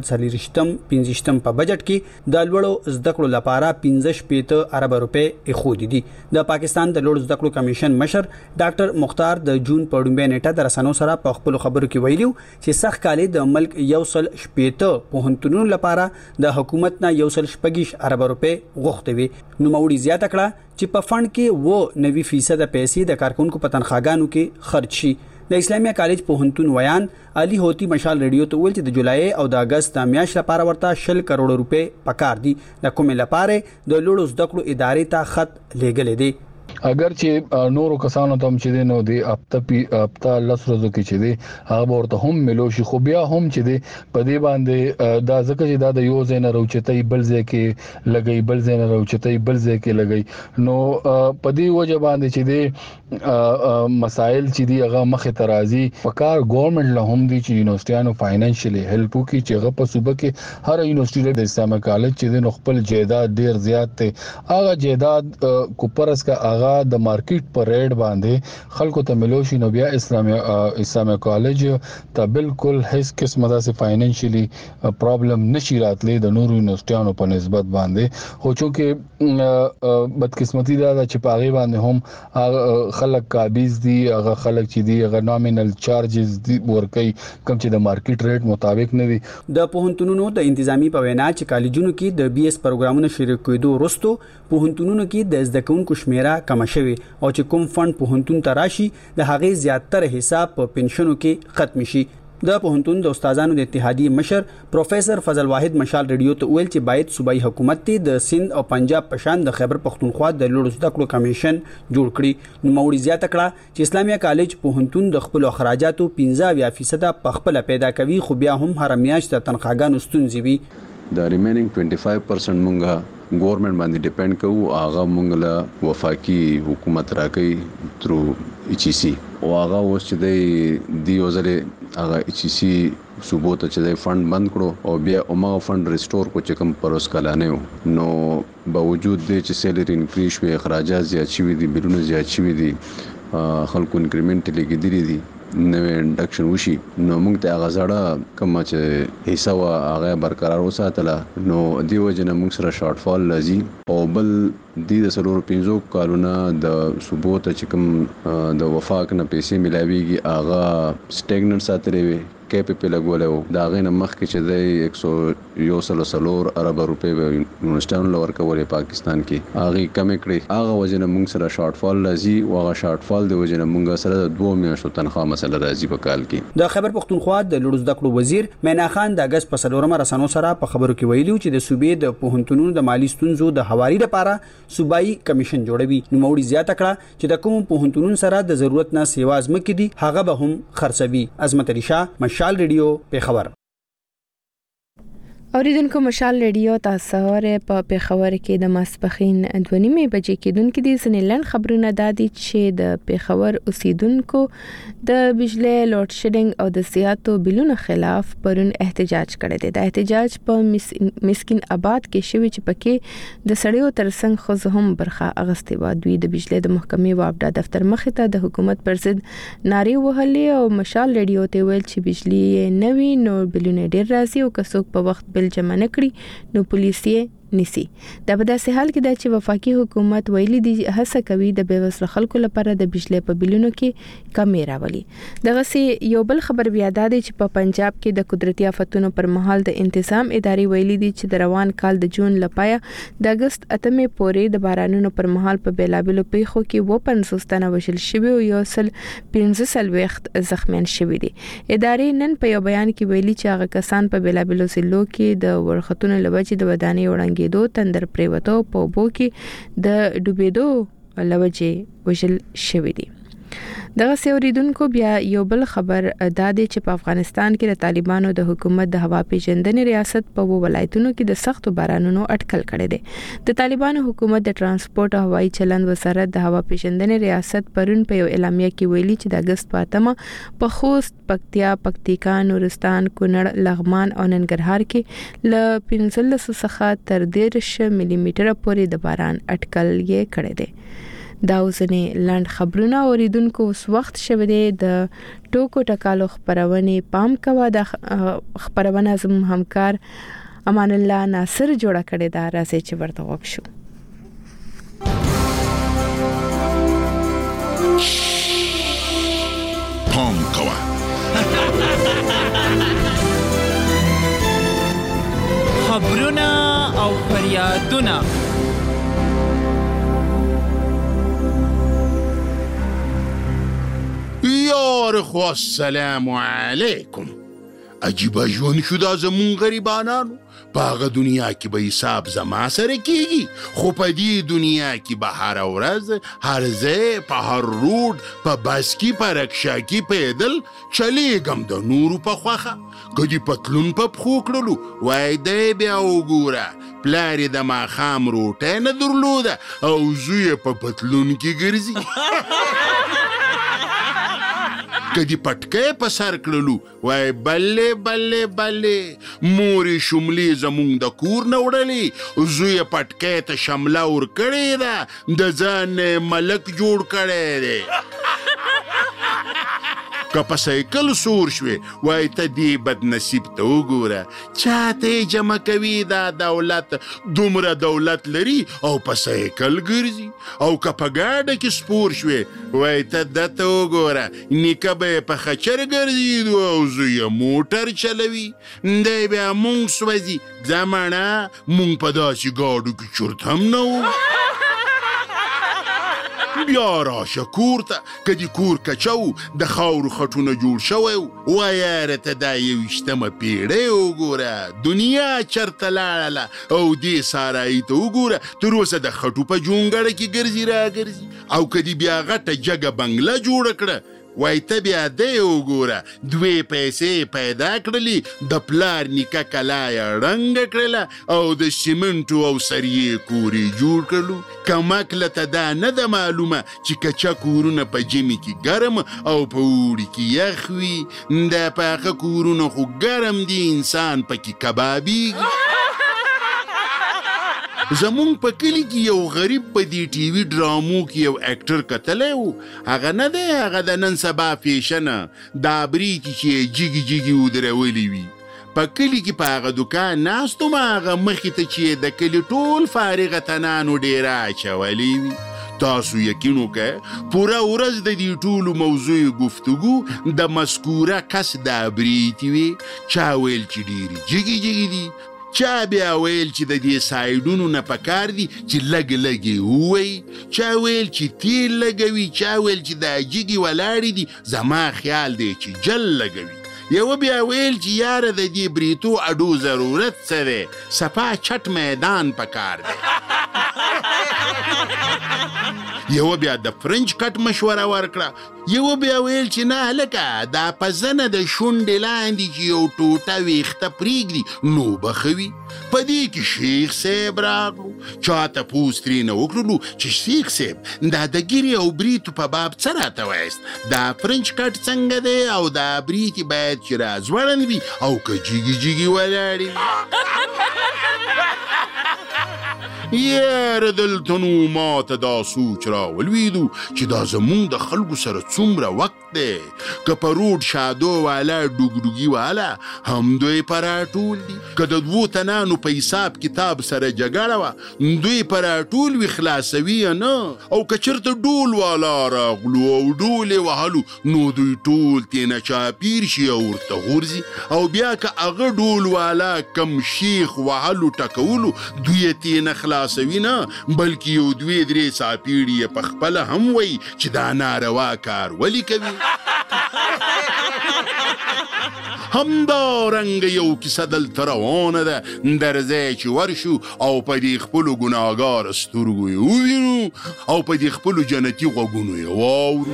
2023 په بجټ کې د لوړو زده کړو لپاره 15 ارب روپے اخودي دي. د پاکستان د لوړو زده کړو کمیشن مشر ډاکټر مختار د جون په ډومبه نیټه د رسنیو سره په خپل خبرو کې ویلو چې سخت کالي د ملک یو سل شپېته پوهنتونونو لپاره د حکومت نه یو سل شپږ ارب روپے غوښتي وي. نو موري زیاته کړه چې په فند کې 90% پیسې د کارکونکو په تنخواګانو کې خرج شي. د اسلامیه کالج پوهنتون ویان علي هوتی مشال ریډیو ته ویل چې د جولای او د اگست د میاشتې لپاره ورته 10 کروڑ روپے پکار دي. د کومه لپاره د لوړو زده کړو ادارې ته خط لېږل دي. اگر چې نورو کسانو ته هم چې نو دی اپتا لس ورځو کې چې دی هغه ورته هم ملو شي خو بیا هم چې دی په دې باندې دا ځکه چې دا د یو ځای نه راوچتای بل ځای کې لګي بل ځای نه راوچتای بل ځای کې لګي نو په دې وجه باندې چې دی مسائل چې دی هغه مخه ترازی پکار ګورنمنت له هم دي چې یونیورسيټانو فاینانشلی هیلپ کوي چې هغه په صوبه کې هر یونیورسيټي د اسلامي کالج چې دی خپل جیداد ډیر زیات ته هغه جیداد کو پرس کا د مارکیټ پر ریټ باندې خلکو ته ملوشي نو بیا اسلامي کالج ته بالکل هیڅ قسمه داسې فاینانشلی پرابلم نشي راتلې د نورو یونیورسيټانو په نسبت باندې خو چې بدقسمتي دا چې پاغي باندې هم خلک قابض دي هغه خلک چې دي هغه نامینل چارجز دي ورکي کوم چې د مارکیټ ریټ مطابق نه دي. د پوهنتونونو د انتظامی په وینا چې کالجونو کې د بي اس پروګرامونو شروع کېدو وروسته پوهنتونونو کې د زده کوونکو شمیره کم شوی او چې کوم فند پوهنتون ته راشي د هغې زیاتره حساب په پنشنو کې ختم شي. د پوهنتون د استادانو د اتحادیې مشر پروفیسور فضل واحد مشال ریډیو ته ویل چې باید صوبایي حکومت ته د سند او پنجاب په شان د خیبر پختونخوا د لوړو زده کړو کمیشن جوړ کړي. نو موري زیاته کړه چې اسلامیه کالج پوهنتون د خپل اخراجاتو 15% په خپل پیدا کوي خو بیا هم هر میاشت تنخواګانو ستونزې وي. د ریمینینګ 25% مونږه ګورنمنت باندې ډیپند کوو هغه مونږ له وفاقي حکومت راکې ترو ایچ سی او هغه اوس چې دی وزره هغه ایچ سی صوبو ته چې فند بند کړو او بیا اومه فند ریسټور کو چې کوم پروس کلانه نو باوجود د چې سیلری انکریز وي اخراجات زیات شوي دي بیرونه زیات شوي دي خلکو انکریمنت لګیدلی دي نوې انډکشن وشي نو موږ ته هغه زړه کوم چې حصہ وا هغه برقرار وساتله نو دی وجنه موږ سره شارټ فال لازم او بل د سلور 15 کالونه د صوبو ته چې کوم د وفاق نه پیسې ملاويږي هغه سټیګننټ ساتلې وي کې په لګولو دا غینه مخ کې چې د 114 ارب روپے یونیورسيټانو لور کولې پاکستان کې هغه کم کړي هغه وجنه موږ سره شارټ فال لازم او هغه شارټ فال د وجنه موږ سره 2 میاشتو تنخواه مسله راځي په کال کې د خیبر پختونخوا د لوړ زده کړو وزیر مینا خان د اگست په 4 رسنیو سره په خبرو کې ویلي چې د صوبې د پوهنتونونو د مالی ستونزو د حوالې لپاره صوبایي کمیشن جوړوي نو موړي زیاته کړه چې د کوم پوهنتونونو سره د ضرورت نه سیوا ازمکې دي هغه به هم خرڅوي عظمت علی شاه مشال ریډیو پیښور اوریدونکو مشال ریډیو تاسو په پیښور کې د ماسپخین 2:30 بجې کې دونکو دي سنلن خبرونه دادي چې د پیښور اوسیدونکو د بجلی لوډ شیډینګ او د زیاتو بلونو خلاف پرون احتجاج کړی دی د احتجاج په مسکین آباد کې شوی چې پکې د سړیو ترڅنګ خو هم برخه اغستې و دوی د بجلی د محکمې وابډا دفتر مخې ته د حکومت پر ضد نارې وهلې او مشال ریډیو ته ویل چې بجلی نوي نو بلونه ډیر راځي او کڅوک په وخت بل جمع نکړي نو پولیس یې نسی دا په داسې حال کې د وفاقي حکومت ویلي دي هڅه کوي د بیوسله خلکو لپاره د بجلی په بلونو کې کمی راولي دغه سي یو بل خبر بیا د چې په پنجاب کې د قدرتي آفتونو پر مهال د انتظام ادارې ویلي دي چې د روان کال د جون لپاره د اگست 8 پورې د بارانونو پر مهال په بیلابلو پیښو کې 55 تنه وشل شوی او یو سل 15 وخت زخمیان شوی دي ادارې نن په یو بیان کې ویلي چې هغه کسان په بیلابلو ضلعو کې د ورختونو لوجې د ودانۍ وړاندې تندر پریوتو په بو کې د ډوبېدو لوجې وشل شوی دي دغه سیوریدونکو بیا یو بل خبر دادې چې په افغانستان کې د طالبانو د حکومت د هوا پیژندنې ریاست په ولایتونو کې د سختو بارانونو اټکل کړي دي د طالبانو حکومت د ترانسپورت او هوایي چلند وزارت د هوا پیژندنې ریاست پرون په یو اعلامیه کې ویلي چې د اگست په 8 په خوست پکتیا پکتیکا نورستان کونړ لغمان او ننګرهار کې ل 15 څخه تر 13 ملي میټر پورې د باران اټکل یې کړي دي دا اوسنی لاند خبرونه اوریدونکو اوس وخت شوه دی د ټوکو ټکالو خبرونه پام کوا د خبرونه زم همکار امان الله ناصر جوړه کړی دا راځي چې ورته وښو پام کوا خبرونه او فریادونه یار خو السلام علیکم عجیب ژوند شو دا زمون غریبانانو په هغه دنیا کې به حساب زما سره کیږي خو په دې دنیا کې به هر ورځ هر ځای په هر روډ په بس کې په رکشا کې پیدل چلیږم د نورو په خوخه کدی پتلون په پخو کړلو وای دی بیا وګوره پلار یې د ماښام روټۍ نه درلوده او زوی یې په پتلون کې ګرځي کدی پټکې په سر کړلو وای بلې بلې بلې مورې شملې زمونږ د کور نه وړلې زوی پټکې ته شمله ور کړې ده د ځان ملک جوړ کړی دی که په سایکل سور شوې وای ته دې بد نصیب ته وګوره چاته جمع کوي دا دولت دومره دولت لري او په سایکل ګرځي او که په ګاډه کې سپور شوې وای ته دته وګوره نیکه به په خچر ګرځي او زوی موټر چلوي دی بیا مونږ سوځي زمانه مونږ په داسې ګاډو کې چورت هم نه وو بیا راشه کور ته که د کور کچو د خاورو خټونه جوړ شوی وای یاره ته دا 21مه پیړۍ وګوره دنیا چرته لاړله او دې سارایي ته وګوره تر اوسه د خټو په جونګړه کې ګرځي راګرځي او که دې بیا غټه جګه بنګله جوړه کړه وای ته بیا دی وګوره دوی پیسې پیدا کړلې د پلار نیکه کلا یې ړنګه کړله او د سیمنټو او سریې کورې جوړ کړلو کمکله ته دا نه ده معلومه چې کچه کورونه په ژمي کې ګرم او په اوړي کې یخ وي دا پاخه کورونه خو ګرم دي انسان پکې کبابیږي زمونږ په کلي کې یو غریب په دې ټي وي ډرامو کې یو اکټر کتلی و. هغه نه دی، هغه د نن سبا فیشنه دا بریتي چې جګي جګي ودرولي وي. په کلي کې په هغه دوکان ناست وم، هغه مخې ته چې د کلي ټول فارغه تنانو ډېره اچولې وي. تاسو یقین وکړئ پوره ورځ د دې ټولو موضوع گفتگو د مذکوره کس دا بریتي وي. چا ویل چې ډېرې جګې جګې دي، چا بیا ویل چې د دې سایډونو نه پکار دي چې لږ لږ یې ووایي، چا ویل چې تیل لګوي، چا ویل چې دا جګې ولاړې دي زما خیال دی چې جل لګوي. یو بیا ویل چې یاره د دې بریتو اډو ضرورت څه دی، صفا چټ میدان پکار دی. یو بیا د فرنچ کټ مشوره ورکړه. یو بیا ویل چې نه هلکه دا په زنه د شونډې لاندې چې یو ټوټه ویښته پرېږدي نو به ښه وي. په دې کې شیخ صاحب راغلو، چا تپوس ترېنه وکړلو چې شیخ صاحب دا د ګیرې او بریتو په باب څه راته وایست، دا فرنچ کټ څنګه دی او دا بریتې باید چې را ځوړند وي او که جګې جګې ولاړې وي. یاره دلته نو ماته دا سوچ راولویدو چې دا زمونږ د خلکو سره څومره وخت دی. که په روډ شادو والا ډوګډوګي والا هم دوی په راټول دي، که د 2 تنانو په حساب کتاب سره جګړه وه دوی په راټول وي خلاصوي یې نه. او که چېرته ډول والا راغلو او ډول یې وهلو نو دوی ټول تېنه چاپیر شي او ورته غورځي. او بیا که هغه ډول والا کم شیخ وهلو ټکولو دوی یې تېنه خلاصوي نه، بلکې یو 2-3 ساپیړي یې پخپله هم وایي چې دا ناروا کار ولې کوي. همدارنګه یو کیسه دلته روانه ده، درځی چې ورشو او په دې خپلو ګناهګاره سترګو یې ووینو او په دې خپلو جنتي غوږونو یې واورو.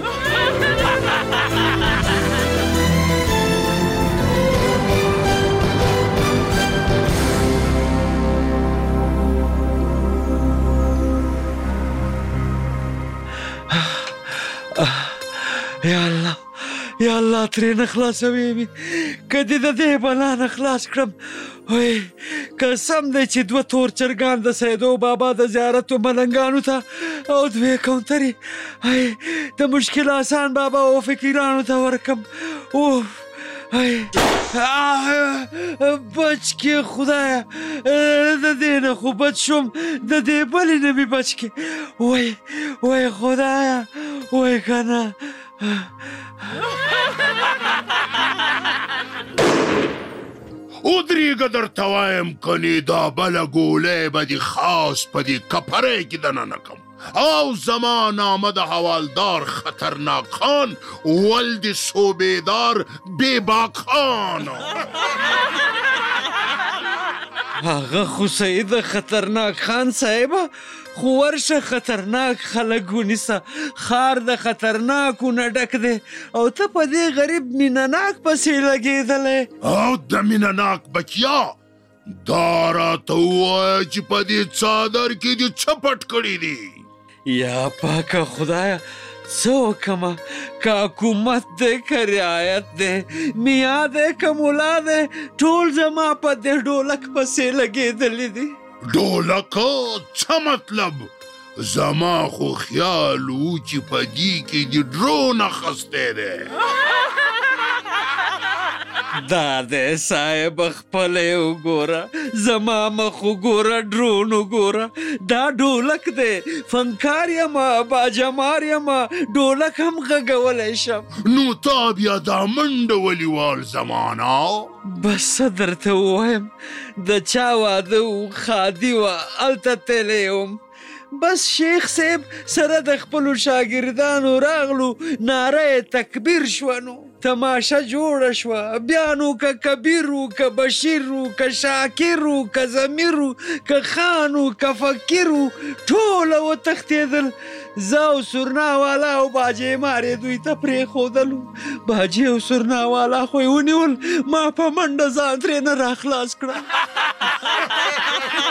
یا الله یا الله ترې نه خلاصوي مې، که دې د دې بلا نه خلاص کړم. وای قسم دی چې 2 تور چرګان د سیدو بابا د زیارتو ملنګانو ته او 2 کوترې د مشکل آسان بابا او فقیرانو ته ورکم. اوف بچ کې خدایا، د دې نه خو بچ شوم، د دې بلې نه مې بچ کې. وای خدایا وای کنه. ودرېږه درته وایم کنې دا بله ګولۍ به دې خاص په دې کپرۍ کې دننه کم. او زما نامه د حوالدار خطرناک خان ولد صوبیدار بیباک خان. هغه خو سید خطرناک خان صاحبه، خو ورشه خطرناک خلک ونیسه، ښار د خطرناکو نه ډک دی او ته په دې غریب مینهناک پسې لګېدلی. او د مینهناک بچیا دا راته ووایه چې په دې څادر کې دې څه پټ کړي دي؟ یا پاکه خدایا څه وکمه، که حکومت دی که رعایت دی، میا دی که ملا دی، ټول زما په دې ډولک پسې لګېدلی دي. ډولک څه مطلب؟ زما خو خیال و چې په دې کې دې ډرون اخیستی دی. دا دی صاحب خپله یې وګوره، زما مخ وګوره، ډرون وګوره، دا ډولک دی، فنکار یم، باجمار یم، ډولک هم غږولی شم. نو تا بیا دا منډه ولې وال زمانه؟ بس څه درته ووایم، د چا واده و ښادي وه هلته تللی وم. بس شیخ صاحب سره د خپلو شاګردانو راغلو، ناره تکبیر شوه، نو تماشه جوړه شوه. بیا نو که کبیر و که بشیر و که شاکر و که ضمیر و که خان و که فقیر و ټوله وتښتېدل. زه او سرنا والا او باجې مار یې دوی ته پرېښودلو. باجې او سرنا والا خو یې ونیول، ما په منډه ځان ترېنه راخلاص کړه.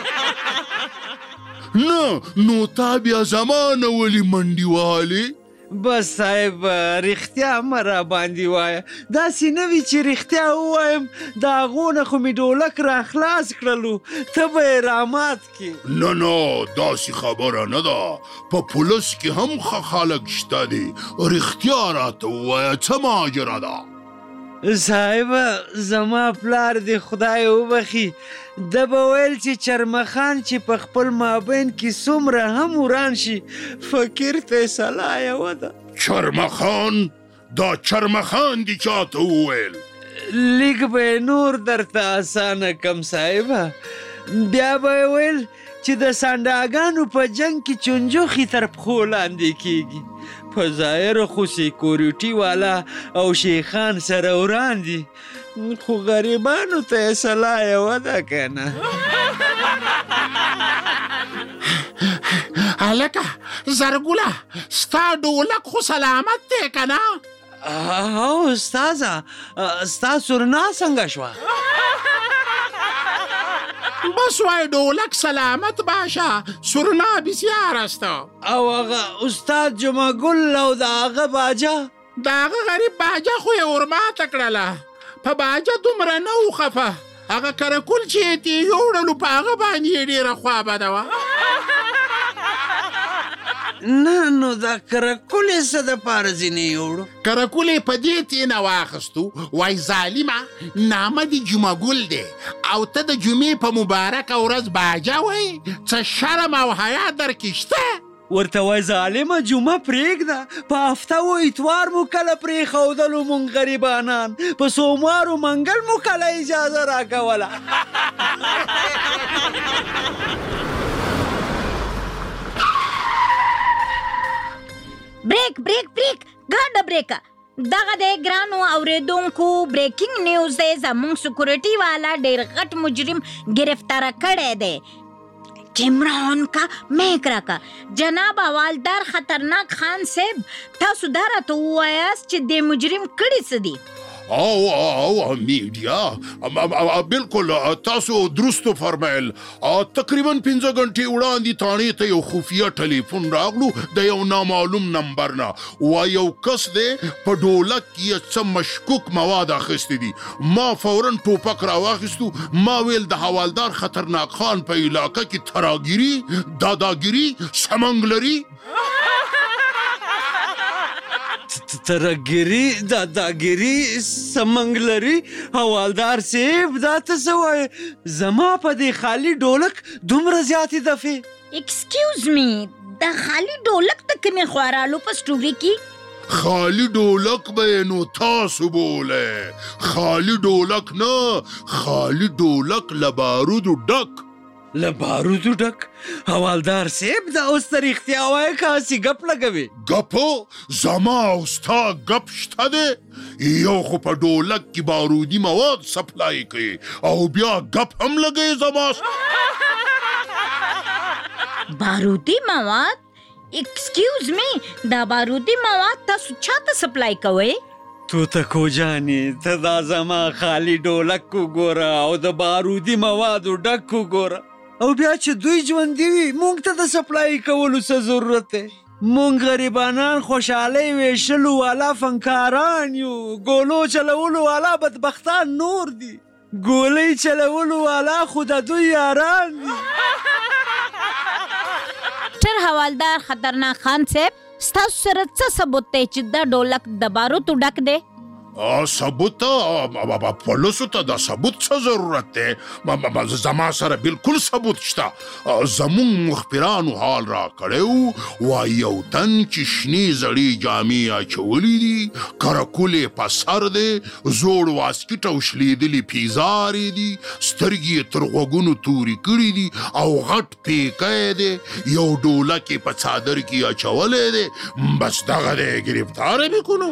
نه نو تا بیا زمانه ولې منډې وهلې؟ بس صاحب رښتیا مه را باندې وایه. داسې نه وي چې رښتیا ووایم د هغو نه خو مې ډولک را خلاص کړلو ته به یې رامات کړې. نه داسې خبره نه ده. په پولیس کې هم ښه خلک شته دي. رښتیا راته ووایه څه ماجرا ده؟ صاحب زما پلار دې خدای وبخي ده به ویل چې چرمخان چې په خپل مابین کې څومره هم وران شي فقیر ته یې سلا یوه ده. چرمخان؟ دا چرمخان دي چاته وویل؟ لیک به یې نور درته اسانه کم صاحبه. بیا به یې ویل چې د سانډاګانو په جنګ کې چونجوخي تر پښو لاندې کیږي. په ظاهر خو سیکورټي والا او شیخان سره وران دي خو غریبانو ته یې سلا یوه ده که نه. هلکه زرګوله ستا ډولک خو سلامت دی که نه؟ او استاذه ستا سورنا څنګه شوه؟ بس وای ډولک سلامت باشه سورنا بسیار است. او هغه استاد جمعه ګل او د هغه باجه؟ د هغه غریب باجه خو یې ورماته کړله. په باجه دومره نه و خفه. هغه کرکول چې یې تیږه وړلو په هغه باندې یې ډېره خوا بده وه. نه نو دا کرکول یې څه دپاره ځینې یوړو؟ کرکول یې په دې تېنه واخیستو وای ظالمه نامه دې جمعه ګل دی او ته د جمعې په مبارکه ورځ باجه وایې څه شرم او حیا درکې شته؟ ورته وای ظالمه جمعه پرېږده په هفته و اتوار مو کله پرېښودلو مونږ غریبانان په سوموار و منګل مو کله اجازه راکوله. بریک ګاډه بریک. دغه د ګرانو اوریدونکو بریکینګ نیوز دی. زموږ سکیورټي والا ډېر غټ مجرم گرفتاره کړی دی. کیمرون کا میکرا کا جناب حوالدار خطرناک خان صاحب تاسو دا راته ووایاست چې د مجرم کړي څه دي؟ او میډیا بالکل تاسو درستو فرمایل. تقریبا 15 غنټې وړاندې تاڼې ته یو خفیه ټلیفون راغلو د یو نامعلوم نمبر نه. وا یو کس دی په ډولک کې څه مشکوک مواد اخیستي دي. ما فورا ټوپک راواخیستو. ما ویل د حوالدار خطرناک خان په علاقه کې تراګیري داداګیري سمنګلري ترګیري داداګیري سمنګلري. حوالدار صاحب دا ته څه وایې؟ زما په دې خالي ډولک دومره زیاتې دفې؟ ایکسکیوز می دا خالي ډولک ته کومې خوارالو په سټوري کې؟ خالی ډولک به نو تاسو بوله. خالی ډولک نه خالی ډولک له بارودو ډک. له بارودو ډک؟ حوالدار صاحب دا اوس ته رښتیا وایې که هسې ګپ لګوې؟ ګپو زما او ستا ګپ شته دی؟ یو خو په ډولک کې بارودي مواد سپلای کوي او بیا ګپ هم لګوي زما. بارودي مواد؟ ایکسکیوز می دا بارودي مواد تاسو چاته سپلای کوئ؟ توتکو جانې ته دا زما خالي ډولک وګوره او د بارودي موادو ډک وګوره او بیا چې دوی ژوندي وي موږ ته د سپلای کولو څه ضرورت دی؟ موږ غریبانان خوشحالۍ ویشلو والا فنکاران یو. ګولو چلولو والا بدبختان نور دي. ګولۍ چلولو والا خو د دوی یاران دي. ډاکټر حوالدار خطرناک خان صاحب ستاسو سره څه ثبوت دی چې دا ډولک د باروتو ډک دی؟ ثبوت پولیسو ته د ثبوت څه ضرورت دی؟ زما سره بالکل ثبوت شته. زموږ مخبرانو حال را کړی وایي یو تن چې شنې زړې جامې اچولي دي کرکول یې په سر دی زوړ واسکټ او شلیدلي پیزارې دي سترګې یې تر غوږونو تورې کړي دي او غټ پیکی دی یو ډولک یې په څادر کې اچولی دی. بس دغه دی ګرفتاره مې کړو.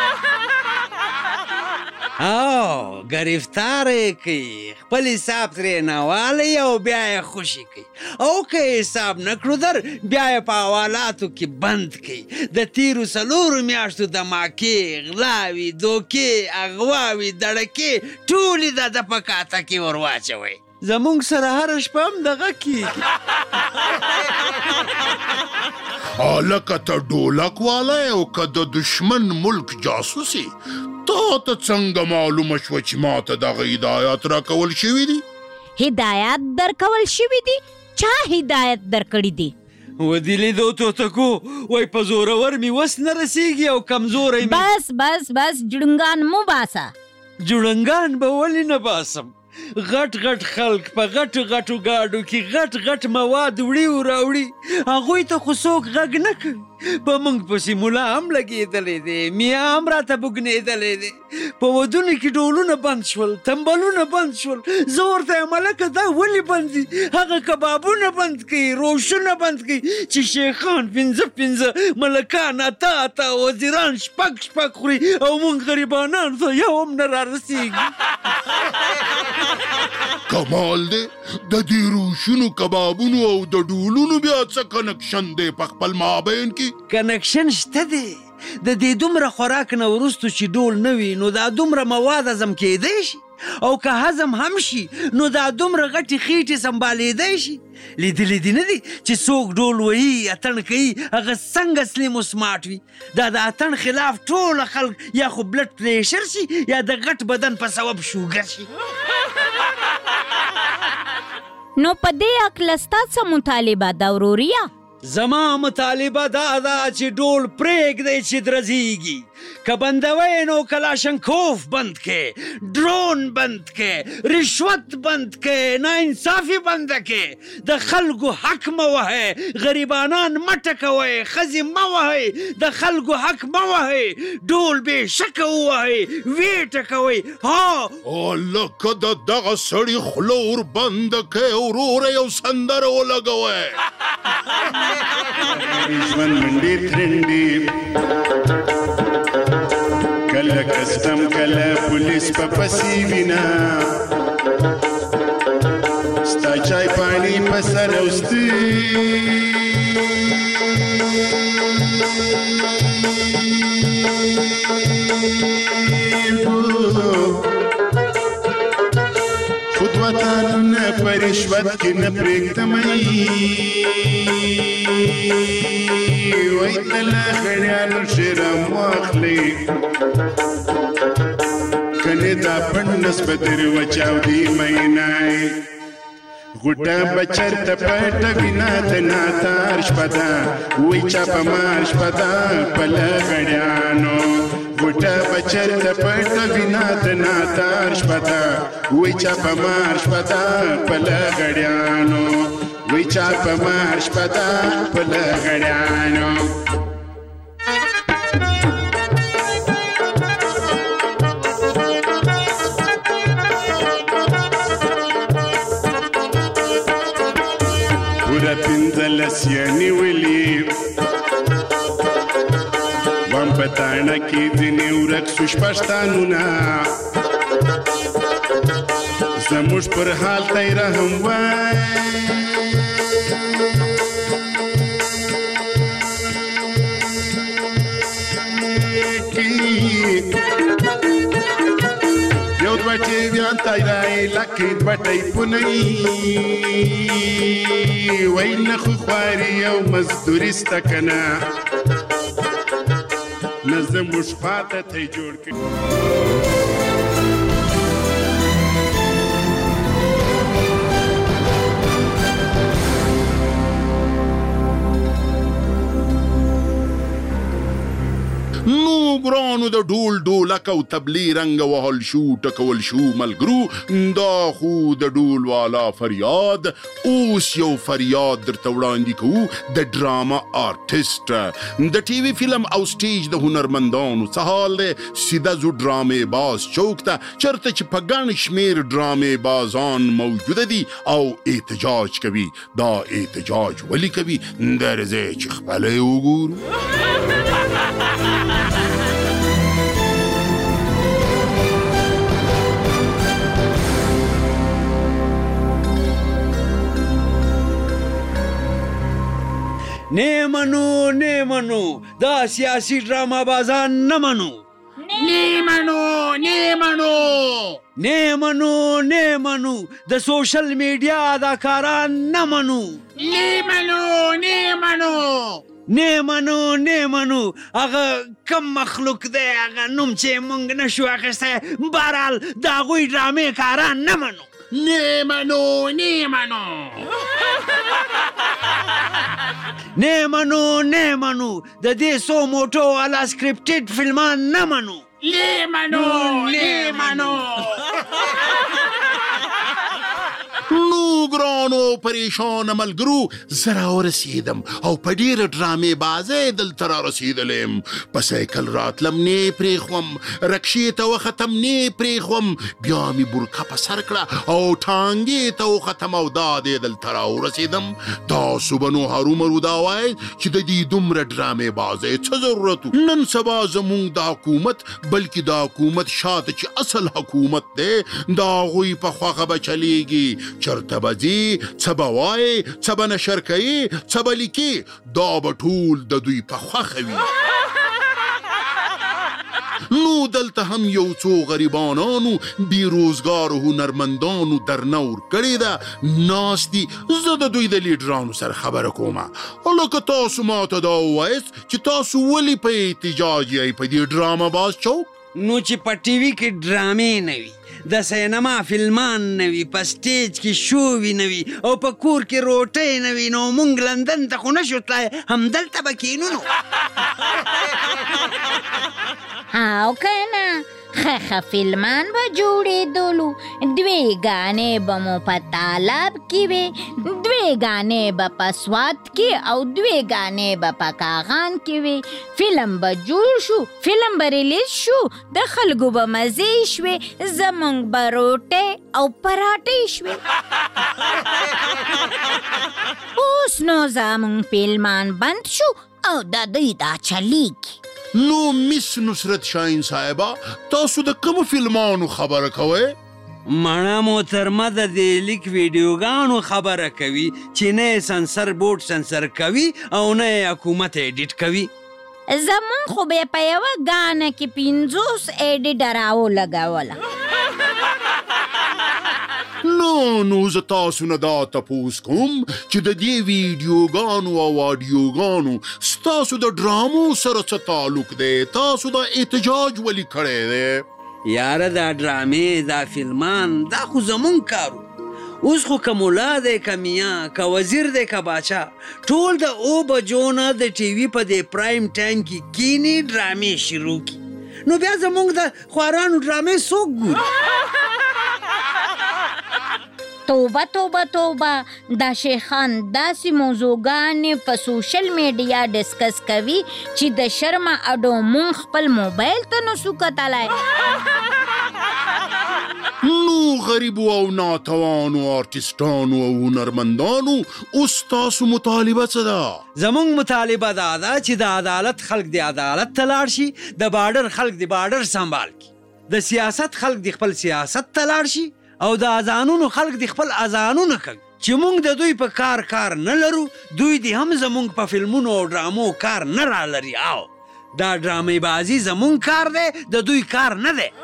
او گرفتار یې کوي خپل حساب ترې نه والی او بیا یې خوشي کوي او که حساب نه کړو در بیا یې په حوالاتو کې بند کوي. د تیرو 4 میاشتو دماکې غلاوي دوکې اغواوي دړکې ټولې د ده په کاته کې ور واچوئ. زمونږ سره هره شپه هم دغه کېږي. لکه ته ډولک والا او که د دشمن ملک جاسوسي تا ته څنګه معلومه شوه چې ما ته دغه هدایات راکول شوي دي؟ هدایت درکول شوي دي؟ چا هدایت درکړي دي؟ ودې لیدو توتکو وای په زورور مې وس نه رسیږي او کمزوری مې بس جړنګان مو باسه. جړنګان به ولې نه باسم؟ غټ غټ خلک په غټو غټو ګاډو کې غټ مواد وړي او راوړي، هغوی ته خو څوک غږ نه کوي. په موږ پسې ملا هم لګېدلی دی، میا هم راته بوږنېدلی دی. په ودونو کې ډولونه بند شول، تمبلونه بند شول. زه ورته یم هلکه دا ولې بند دي؟ هغه کبابونه بند کوي، روشونه بند کوي چې شیخان 5 ملکان 8 وزیران 6 خوري او موږ غریبانان ته یو هم نه رارسېږي. کمال دی د دې روشونو کبابونو او د ډولونو بیا څه کنکشن دی په خپل مابین کې؟ کنکشن شته دی. د دې دومره خوراک نه وروستو چې ډول نه وي نو دا دومره مواد هضم کیدی شي، او که هضم هم شي نو دا دومره غټې خېټې سنبالېدی شي. لیدلی دې نه دي چې څوک ډول وهي اتڼ کوي هغه څنګه سلیم و سماټ وي؟ دا د اتڼ خلاف ټوله خلک یا خو بلډ پریشر شي یا د غټ بدن په سبب شوګر شي. نو په دې هکله ستا څه مطالبه ده وروریا؟ زما مطالبه دا ده چې ډول پرېږدئ چې درزیږي. که بندوی نو کلاشنکوف بند کې، ډرون بند کې، رشوت بند کې، ناانصافي بند کې. د خلکو حق مه وهئ، غریبانان مه ټکوئ، ښځې مه وهئ، د خلکو حق مه وهئ. ډول بې شکه ووهئ، ویې ټکوئ. لکه د دغه سړي خوله ور بنده کړئ او وروره یو سندره ولګوئ. ژوند منډې ترنډې، کله کسټم کله پولیس په پسې وینا، ستا چای پاڼې په سر اوستي خود وطنونه په رشوت کې نه پرېږدمئ. وای تله غړیانو شرم واخلئ، کنې دا پڼس به در وچاودي مینای. غوټه به چرته پټه وینا د ناتار شپه ده، وای چا په مار شپه ده په له غړیانو. غوټه به چرته پټه وینا د ناتار شپه ده، وای چا په مار شپه ده په له غړیانو. وای چا په مار شپه ده په له غړیانو. پوره 15 یې نیولي وم په تاڼه کې ځینې ورک سو شپږتانونه، زموږ پر حال ته یې رحم وای. یو دوه ټیویان تایرای لکې دوه ټیپونه وای نه خو خواري او مزدوري سته که نه، نه زموږ خواته ته یې جوړ کړي. نو ګرانو د ډول ډولک او تبلې رنګ وهل شو ټکول شو ملګرو، دا خو د ډول والا فریاد. اوس یو فریاد درته وړاندې کوو د ډراما آرټسټ، د ټي وي فلم او سټیج د هنرمندانو څه حال دی. سیده ځو ډرامې باز چوک ته، چېرته چې په ګڼ شمېر ډرامې بازان موجوده دي او احتجاج کوي. دا احتجاج ولې کوي؟ درځئ چې خپله یې وګورو. نه منو دا سیاسي ډراما بازان نه منو. نه منو د سوشل میډیا اداکاران نه منو. نه منو هغه کم مخلوق دی هغه نوم چې مونږ نشو اخیستی بهرحال د هغوی ډرامې کاران نه منو نه منو د دې سو موټو والا سکریپټډ فلمان نه منو نو ګرانو پریشان ملګرو زه راورسېدم او په ډېره ډرامې بازۍ دلته رارسېدلم په سایکل راتلم نه پرېښوم رکشې ته وختم نه پرېښوم بیا مې برکه په سر کړه او ټانګې ته وختم او دا دې دلته راورسېدم تاسو به نو هرومرو دا وایئ چې د دې دومره ډرامې بازۍ څه ضرورت نن سبا زموږ د حکومت بلکې د حکومت شاته چې اصل حکومت دی د هغوی په خوښه به چلیږي چرته به ځي څه به وایي څه به نشر کوي څه به لیکي دا به ټول د دوی په خوښه وي نو دلته هم یو څو غریبانانو بیروزګارو هنرمندانو درنه ورکړې ده ناست دي زه د دوی د لیډرانو سره خبره کومه لکه تاسو ماته دا ووایست چې تاسو ولې په احتجاج یئ په دې ډرامه باز چوک نو چې په ټي وي کې ډرامې نه وي د سینما فلمان نه وي په سټیج کې شووي نه وي او په کور کې روټۍ نه وي نو مونږ لندن ته خو نشو تلای همدلته به کینو نو او کنه خخه فلمان به جوړېدلو دوی ګانې به مو په تالاب کې وې دوی ګانې به په سوات کې او دوی ګانې به په کاغان کې وې فلم به جوړ شو فلم به ریلیز شو د خلکو به مزې شوې زمونږ به روټۍ او پراټۍ شوې اوس نو زمونږ فلمان بند شو او د دوی دا چلیږي نو مس نصرت شاهین صاحبه تاسو د کومو فلمانو خبره کوئ مڼه محترمه د دې لیک ویډیوګانو خبره کوي چې نه یې سنسر بورډ سنسر کوي او نه یې حکومت ایډیټ کوي زمون خو به په یوه ګانه کې 50 ایډیټراو لګوله نو زه تاسو نه دا تپوس کوم چې د دې ویډیوګانو او اډیوګانو ستاسو د ډرامو سره څه تعلق دی تاسو دا احتجاج ولې کړی دی یاره دا ډرامې دا فلمان دا خو زمونږ کارو اوس خو که ملا دی که میاں که وزیر دی که باچا ټول د 9 بجو نه د ټي وي په دې پرایم ټایم کې کینی ډرامې شروع کی نو بیا زمونږ د خوارانو ډرامې څوک ګوري توبه دا شیخان داسې موضوعګانې په سوشل میډیا ډسکس کوي چې د شرمه اډو مونږ خپل موبایل ته نسو کتلی نو غریبو او ناتوانو آرټیسټانو او هنرمندانو اوس تاسو مطالبه څه ده زمونږ مطالبه دا ده چې د عدالت خلک د عدالت ته لاړ شي د بارډر خلک د بارډر سنبال کړي د سیاست خلک د خپل سیاست ته لاړ شي او د اذانونو خلک د خپل اذانونه کوي چې مونږ د دوی په کار نه لرو دوی دې هم زمونږ په فلمونو او ډرامو کار نه را لري او دا ډرامې بازي زمونږ کار دی د دوی کار نه دی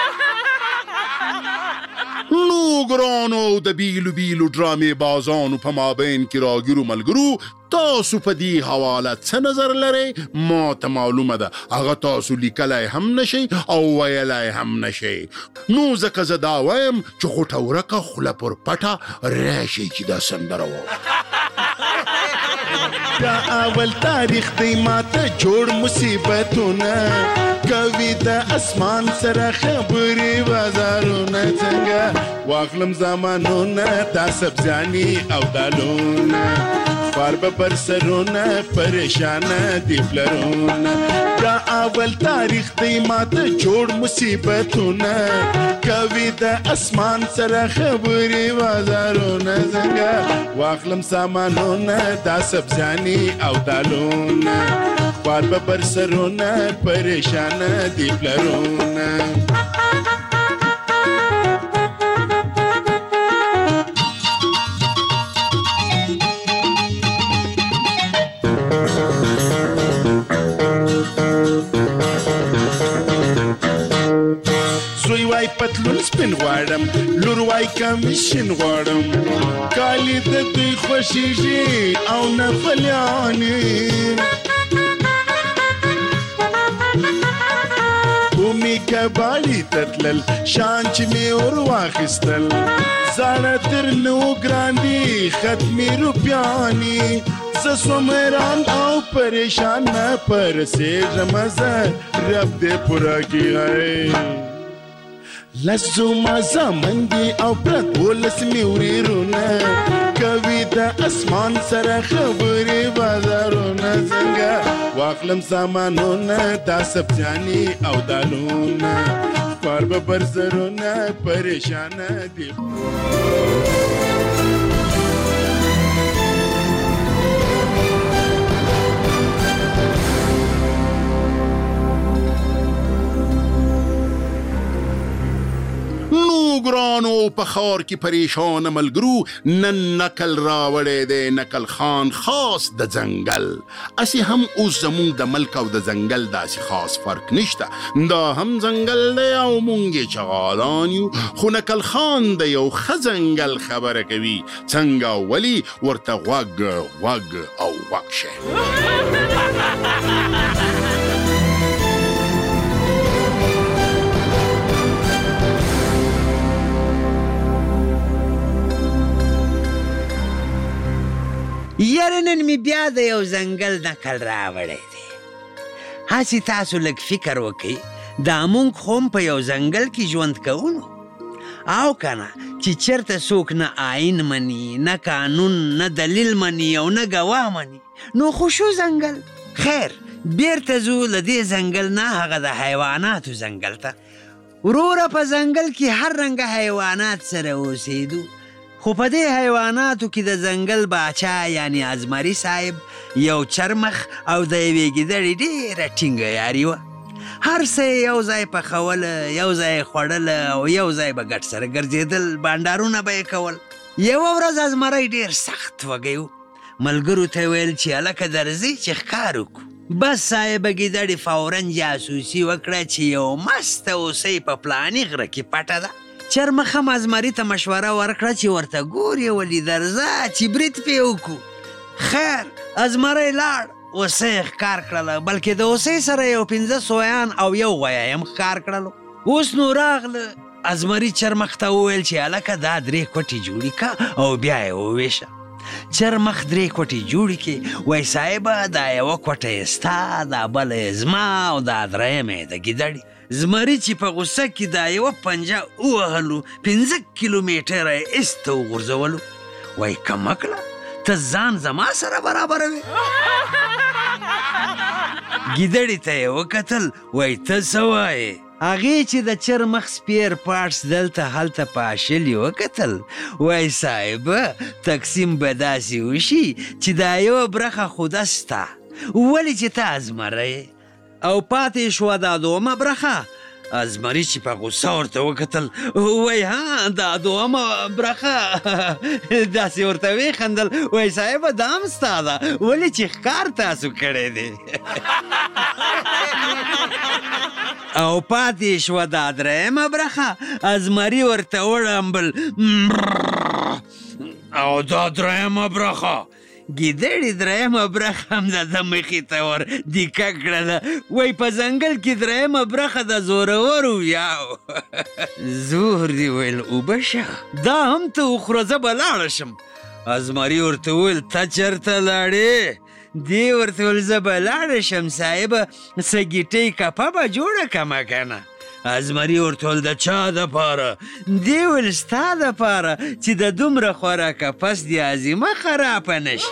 نو ګرانو د بیلو ډرامې بازانو په مابین کې راګیرو ملګرو تاسو په دې حواله څه نظر لرئ ما ته معلومه ده هغه تاسو لیکلی هم نشئ او ویلی هم نشئ نو ځکه زه دا وایم چې غوټه ورکه خوله پر پټه راشئ چې دا سندره دا اول تاریخ دی ماته جوړ مصیبتونه کوي د اسمان سره خبرې بازارونه څنګه واخلم زمانونه دا سبزیاني او دالونه خوار به پر سرونه پریشانه دی پلرونه دا اول تاریخ دی ماته جوړ مصیبتونه کوي د اسمان سره خبرې بازارونه څنګه واخلم سامانونه دا سبزیاني او دالونه خوار به پر سرونه پریشانه دی پلرونه وای پتلون سپین غواړم لور وای کمیشن غواړم کالی د دوی خوښیږي او نه فلیانې ومې کباړي ته تلل شان چې مې ور واخیستل زاړه تر نو ګران دي ختمې روپیانې زه سوم حیران او پریشان نه پرسېږم زه رب دې پوره کړي لسو زامن دي او پرتولس مې ورېرونه کوي د اسمان سره خبرې بازارونه څنګه واخلم سامانونه دا سبزیانې او دالونه خوار به پر سرونه پریشانه دي ګرانو په ښار کې پریشانه ملګرو نن نقل راوړی دی نقل خان خاص د ځنګل اسې هم اوس زموږ د ملک او د ځنګل داسې خاص فرق نشته دا هم ځنګل دی او موږ یې چغالان یو خو نقل خان د یو ښه ځنګل خبره کوي څنګه ولي ورته غوږ او غوږ شه یاره نن می بیا د یو ځنګل نقل راوړی دی هسې تاسو لږ فکر وکئ دا مونږ خو هم په یو ځنګل کې ژوند کوو او که نه چې چېرته څوک نه آیین مني نه قانون نه دلیل مني او نه ګواه مني نو خو شو ځنګل خیر بیرته ځو له دې ځنګل نه هغه د حیواناتو ځنګل ته وروره په ځنګل کې هر رنګه حیوانات سره اوسېدو خو په دې حیواناتو کې د ځنګل باچا یعنی ازمري صاحب یو چرمخ او د یوې ګیدړې ډېره ټینګه یاري وه هر څه یو ځای پخوله یو ځای خوړله او یو ځای به ګډ سره ګرځېدل بانډارونه به یې کول یوه ورځ ازمری ډېر سخت وږی و ملګرو ته یې ویل چې هلکه درځئ چې ښکار وکړو بس صاحبه ګیدړې فورا جاسوسي وکړه چې یو مسته اوسۍ په پلاني غره کې پټه ده چرمخ هم ازمري ته مشوره ورکړه چې ورته ګورې ولې درځه چې برید پې وکړو خیر ازمری لاړ اوسۍ ښکار کړله بلکې د اوسۍ سره یو 15 سویان او یو غویه هم ښکار کړلو اوس نو راغله ازمري چرمخ ته وویل چې هلکه دا 3 کوټې جوړې که او بیا یې وویشه چرمخ 3 کوټې جوړې کړې وایي صاحبه دا یوه کوټه یې ستا دا بله یې زما او دا درېیمه یې د ګیدړې زمري چې په غوسه کې دا یوه پنجه ووهلو 15 کیلومیټره یې ایسته وغورځولو وایي کمکله ته ځان زما سره برابروې ګیدړې ته یې وکتل وایي ته څه وایې هغې چې د چرمخ سپیر پارټس دلته هلته پاشل یې وکتل وایي صاحبه تقسیم به داسې وشي چې دا یوه برخه خو ده ستا ولې چې ته ازمری او پاتې شوه دا دومه برخه ازمري چې په غوسه ورته وکتل وایي ها دا دومه برخه داسې ورته ویې خندل وایي صاحبه دا هم ستا ده ولې چې ښکار تاسو کړی دی او پاتې شوه دا درېیمه برخه ازمري ورته وړمبل او دا درېیمه برخه ګیدړې درېیمه برخه هم د ده مخې ته ور دیکه کړله وایي په ځنګل کې درېیمه برخه د زورورو یاو زور دې ویل اوبه شه دا هم ته وخوره زه به لاړه شم ازمري ورته وویل ته چېرته لاړې دی ورته ویل زه به لاړه شم صاحبه څه ګیټۍ کپه به جوړه کړمه که نه ازمري ورته ویل د چا دپاره دی ویل ستا دپاره چې د دومره خوراکه پس د عظیمه خرابه نشي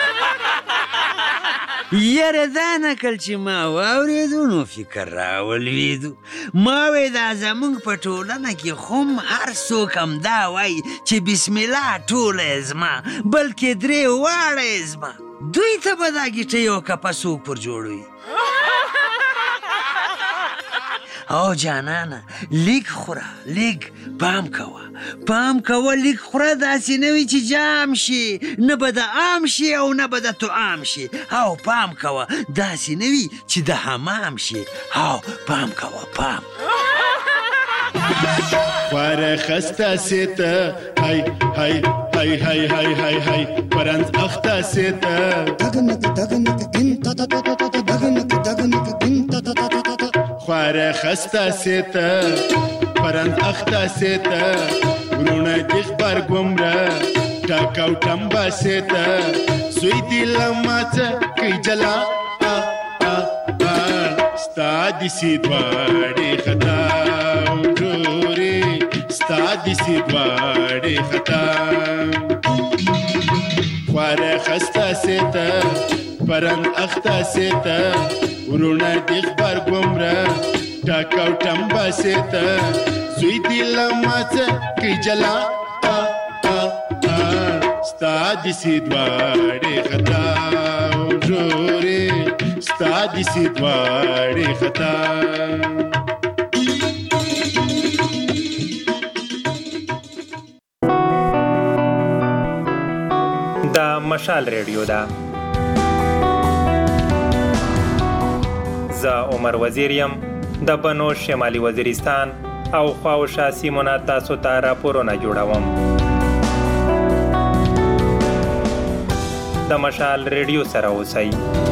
یاره دا نکل چې ما واورېدو نو فکر راولوېدو ما وی دا زموږ په ټولنه کې خو هر څوک همدا وایي چې بسم الله ټوله یې زما بلکې 3 واړه یې زما دوی ته به دا ګیټۍ او کپه څوک پر جوړوي او جانانه لیک خوره لیک پام کوه لیک خوره داسې نه وي چې جام شي نه به د عام شي او نه به د توام شي او پام کوه داسې نه وي چې د حمام شي او پام کوه خواره خسته سیته های های های های های های های پرنز اخته سیته خواره خسته سیته پرنز اخته سیته ورونه دیخ بر گمره ټاکاو ټمبا سیته سوی دی لماته کی جلا ستا دیسی دواړې خطا ورورې ستا دیسی دواړې خطا خواره خسته سیته پرنګ اخته سیته ورونه دیخ بر ګمره ټاکاو ټمبا سیته سوی دی لماته کی جلا ستا دیسی دواړې خطا ورورې ستا دیسی دواړې خطا دا مشال ریډیو ده. زه عمر وزیر یم د بنو شمالي وزیرستان او خواوشا سیمونه تاسو ته راپورونه جوړوم. د مشال ریډیو سره اوسئ.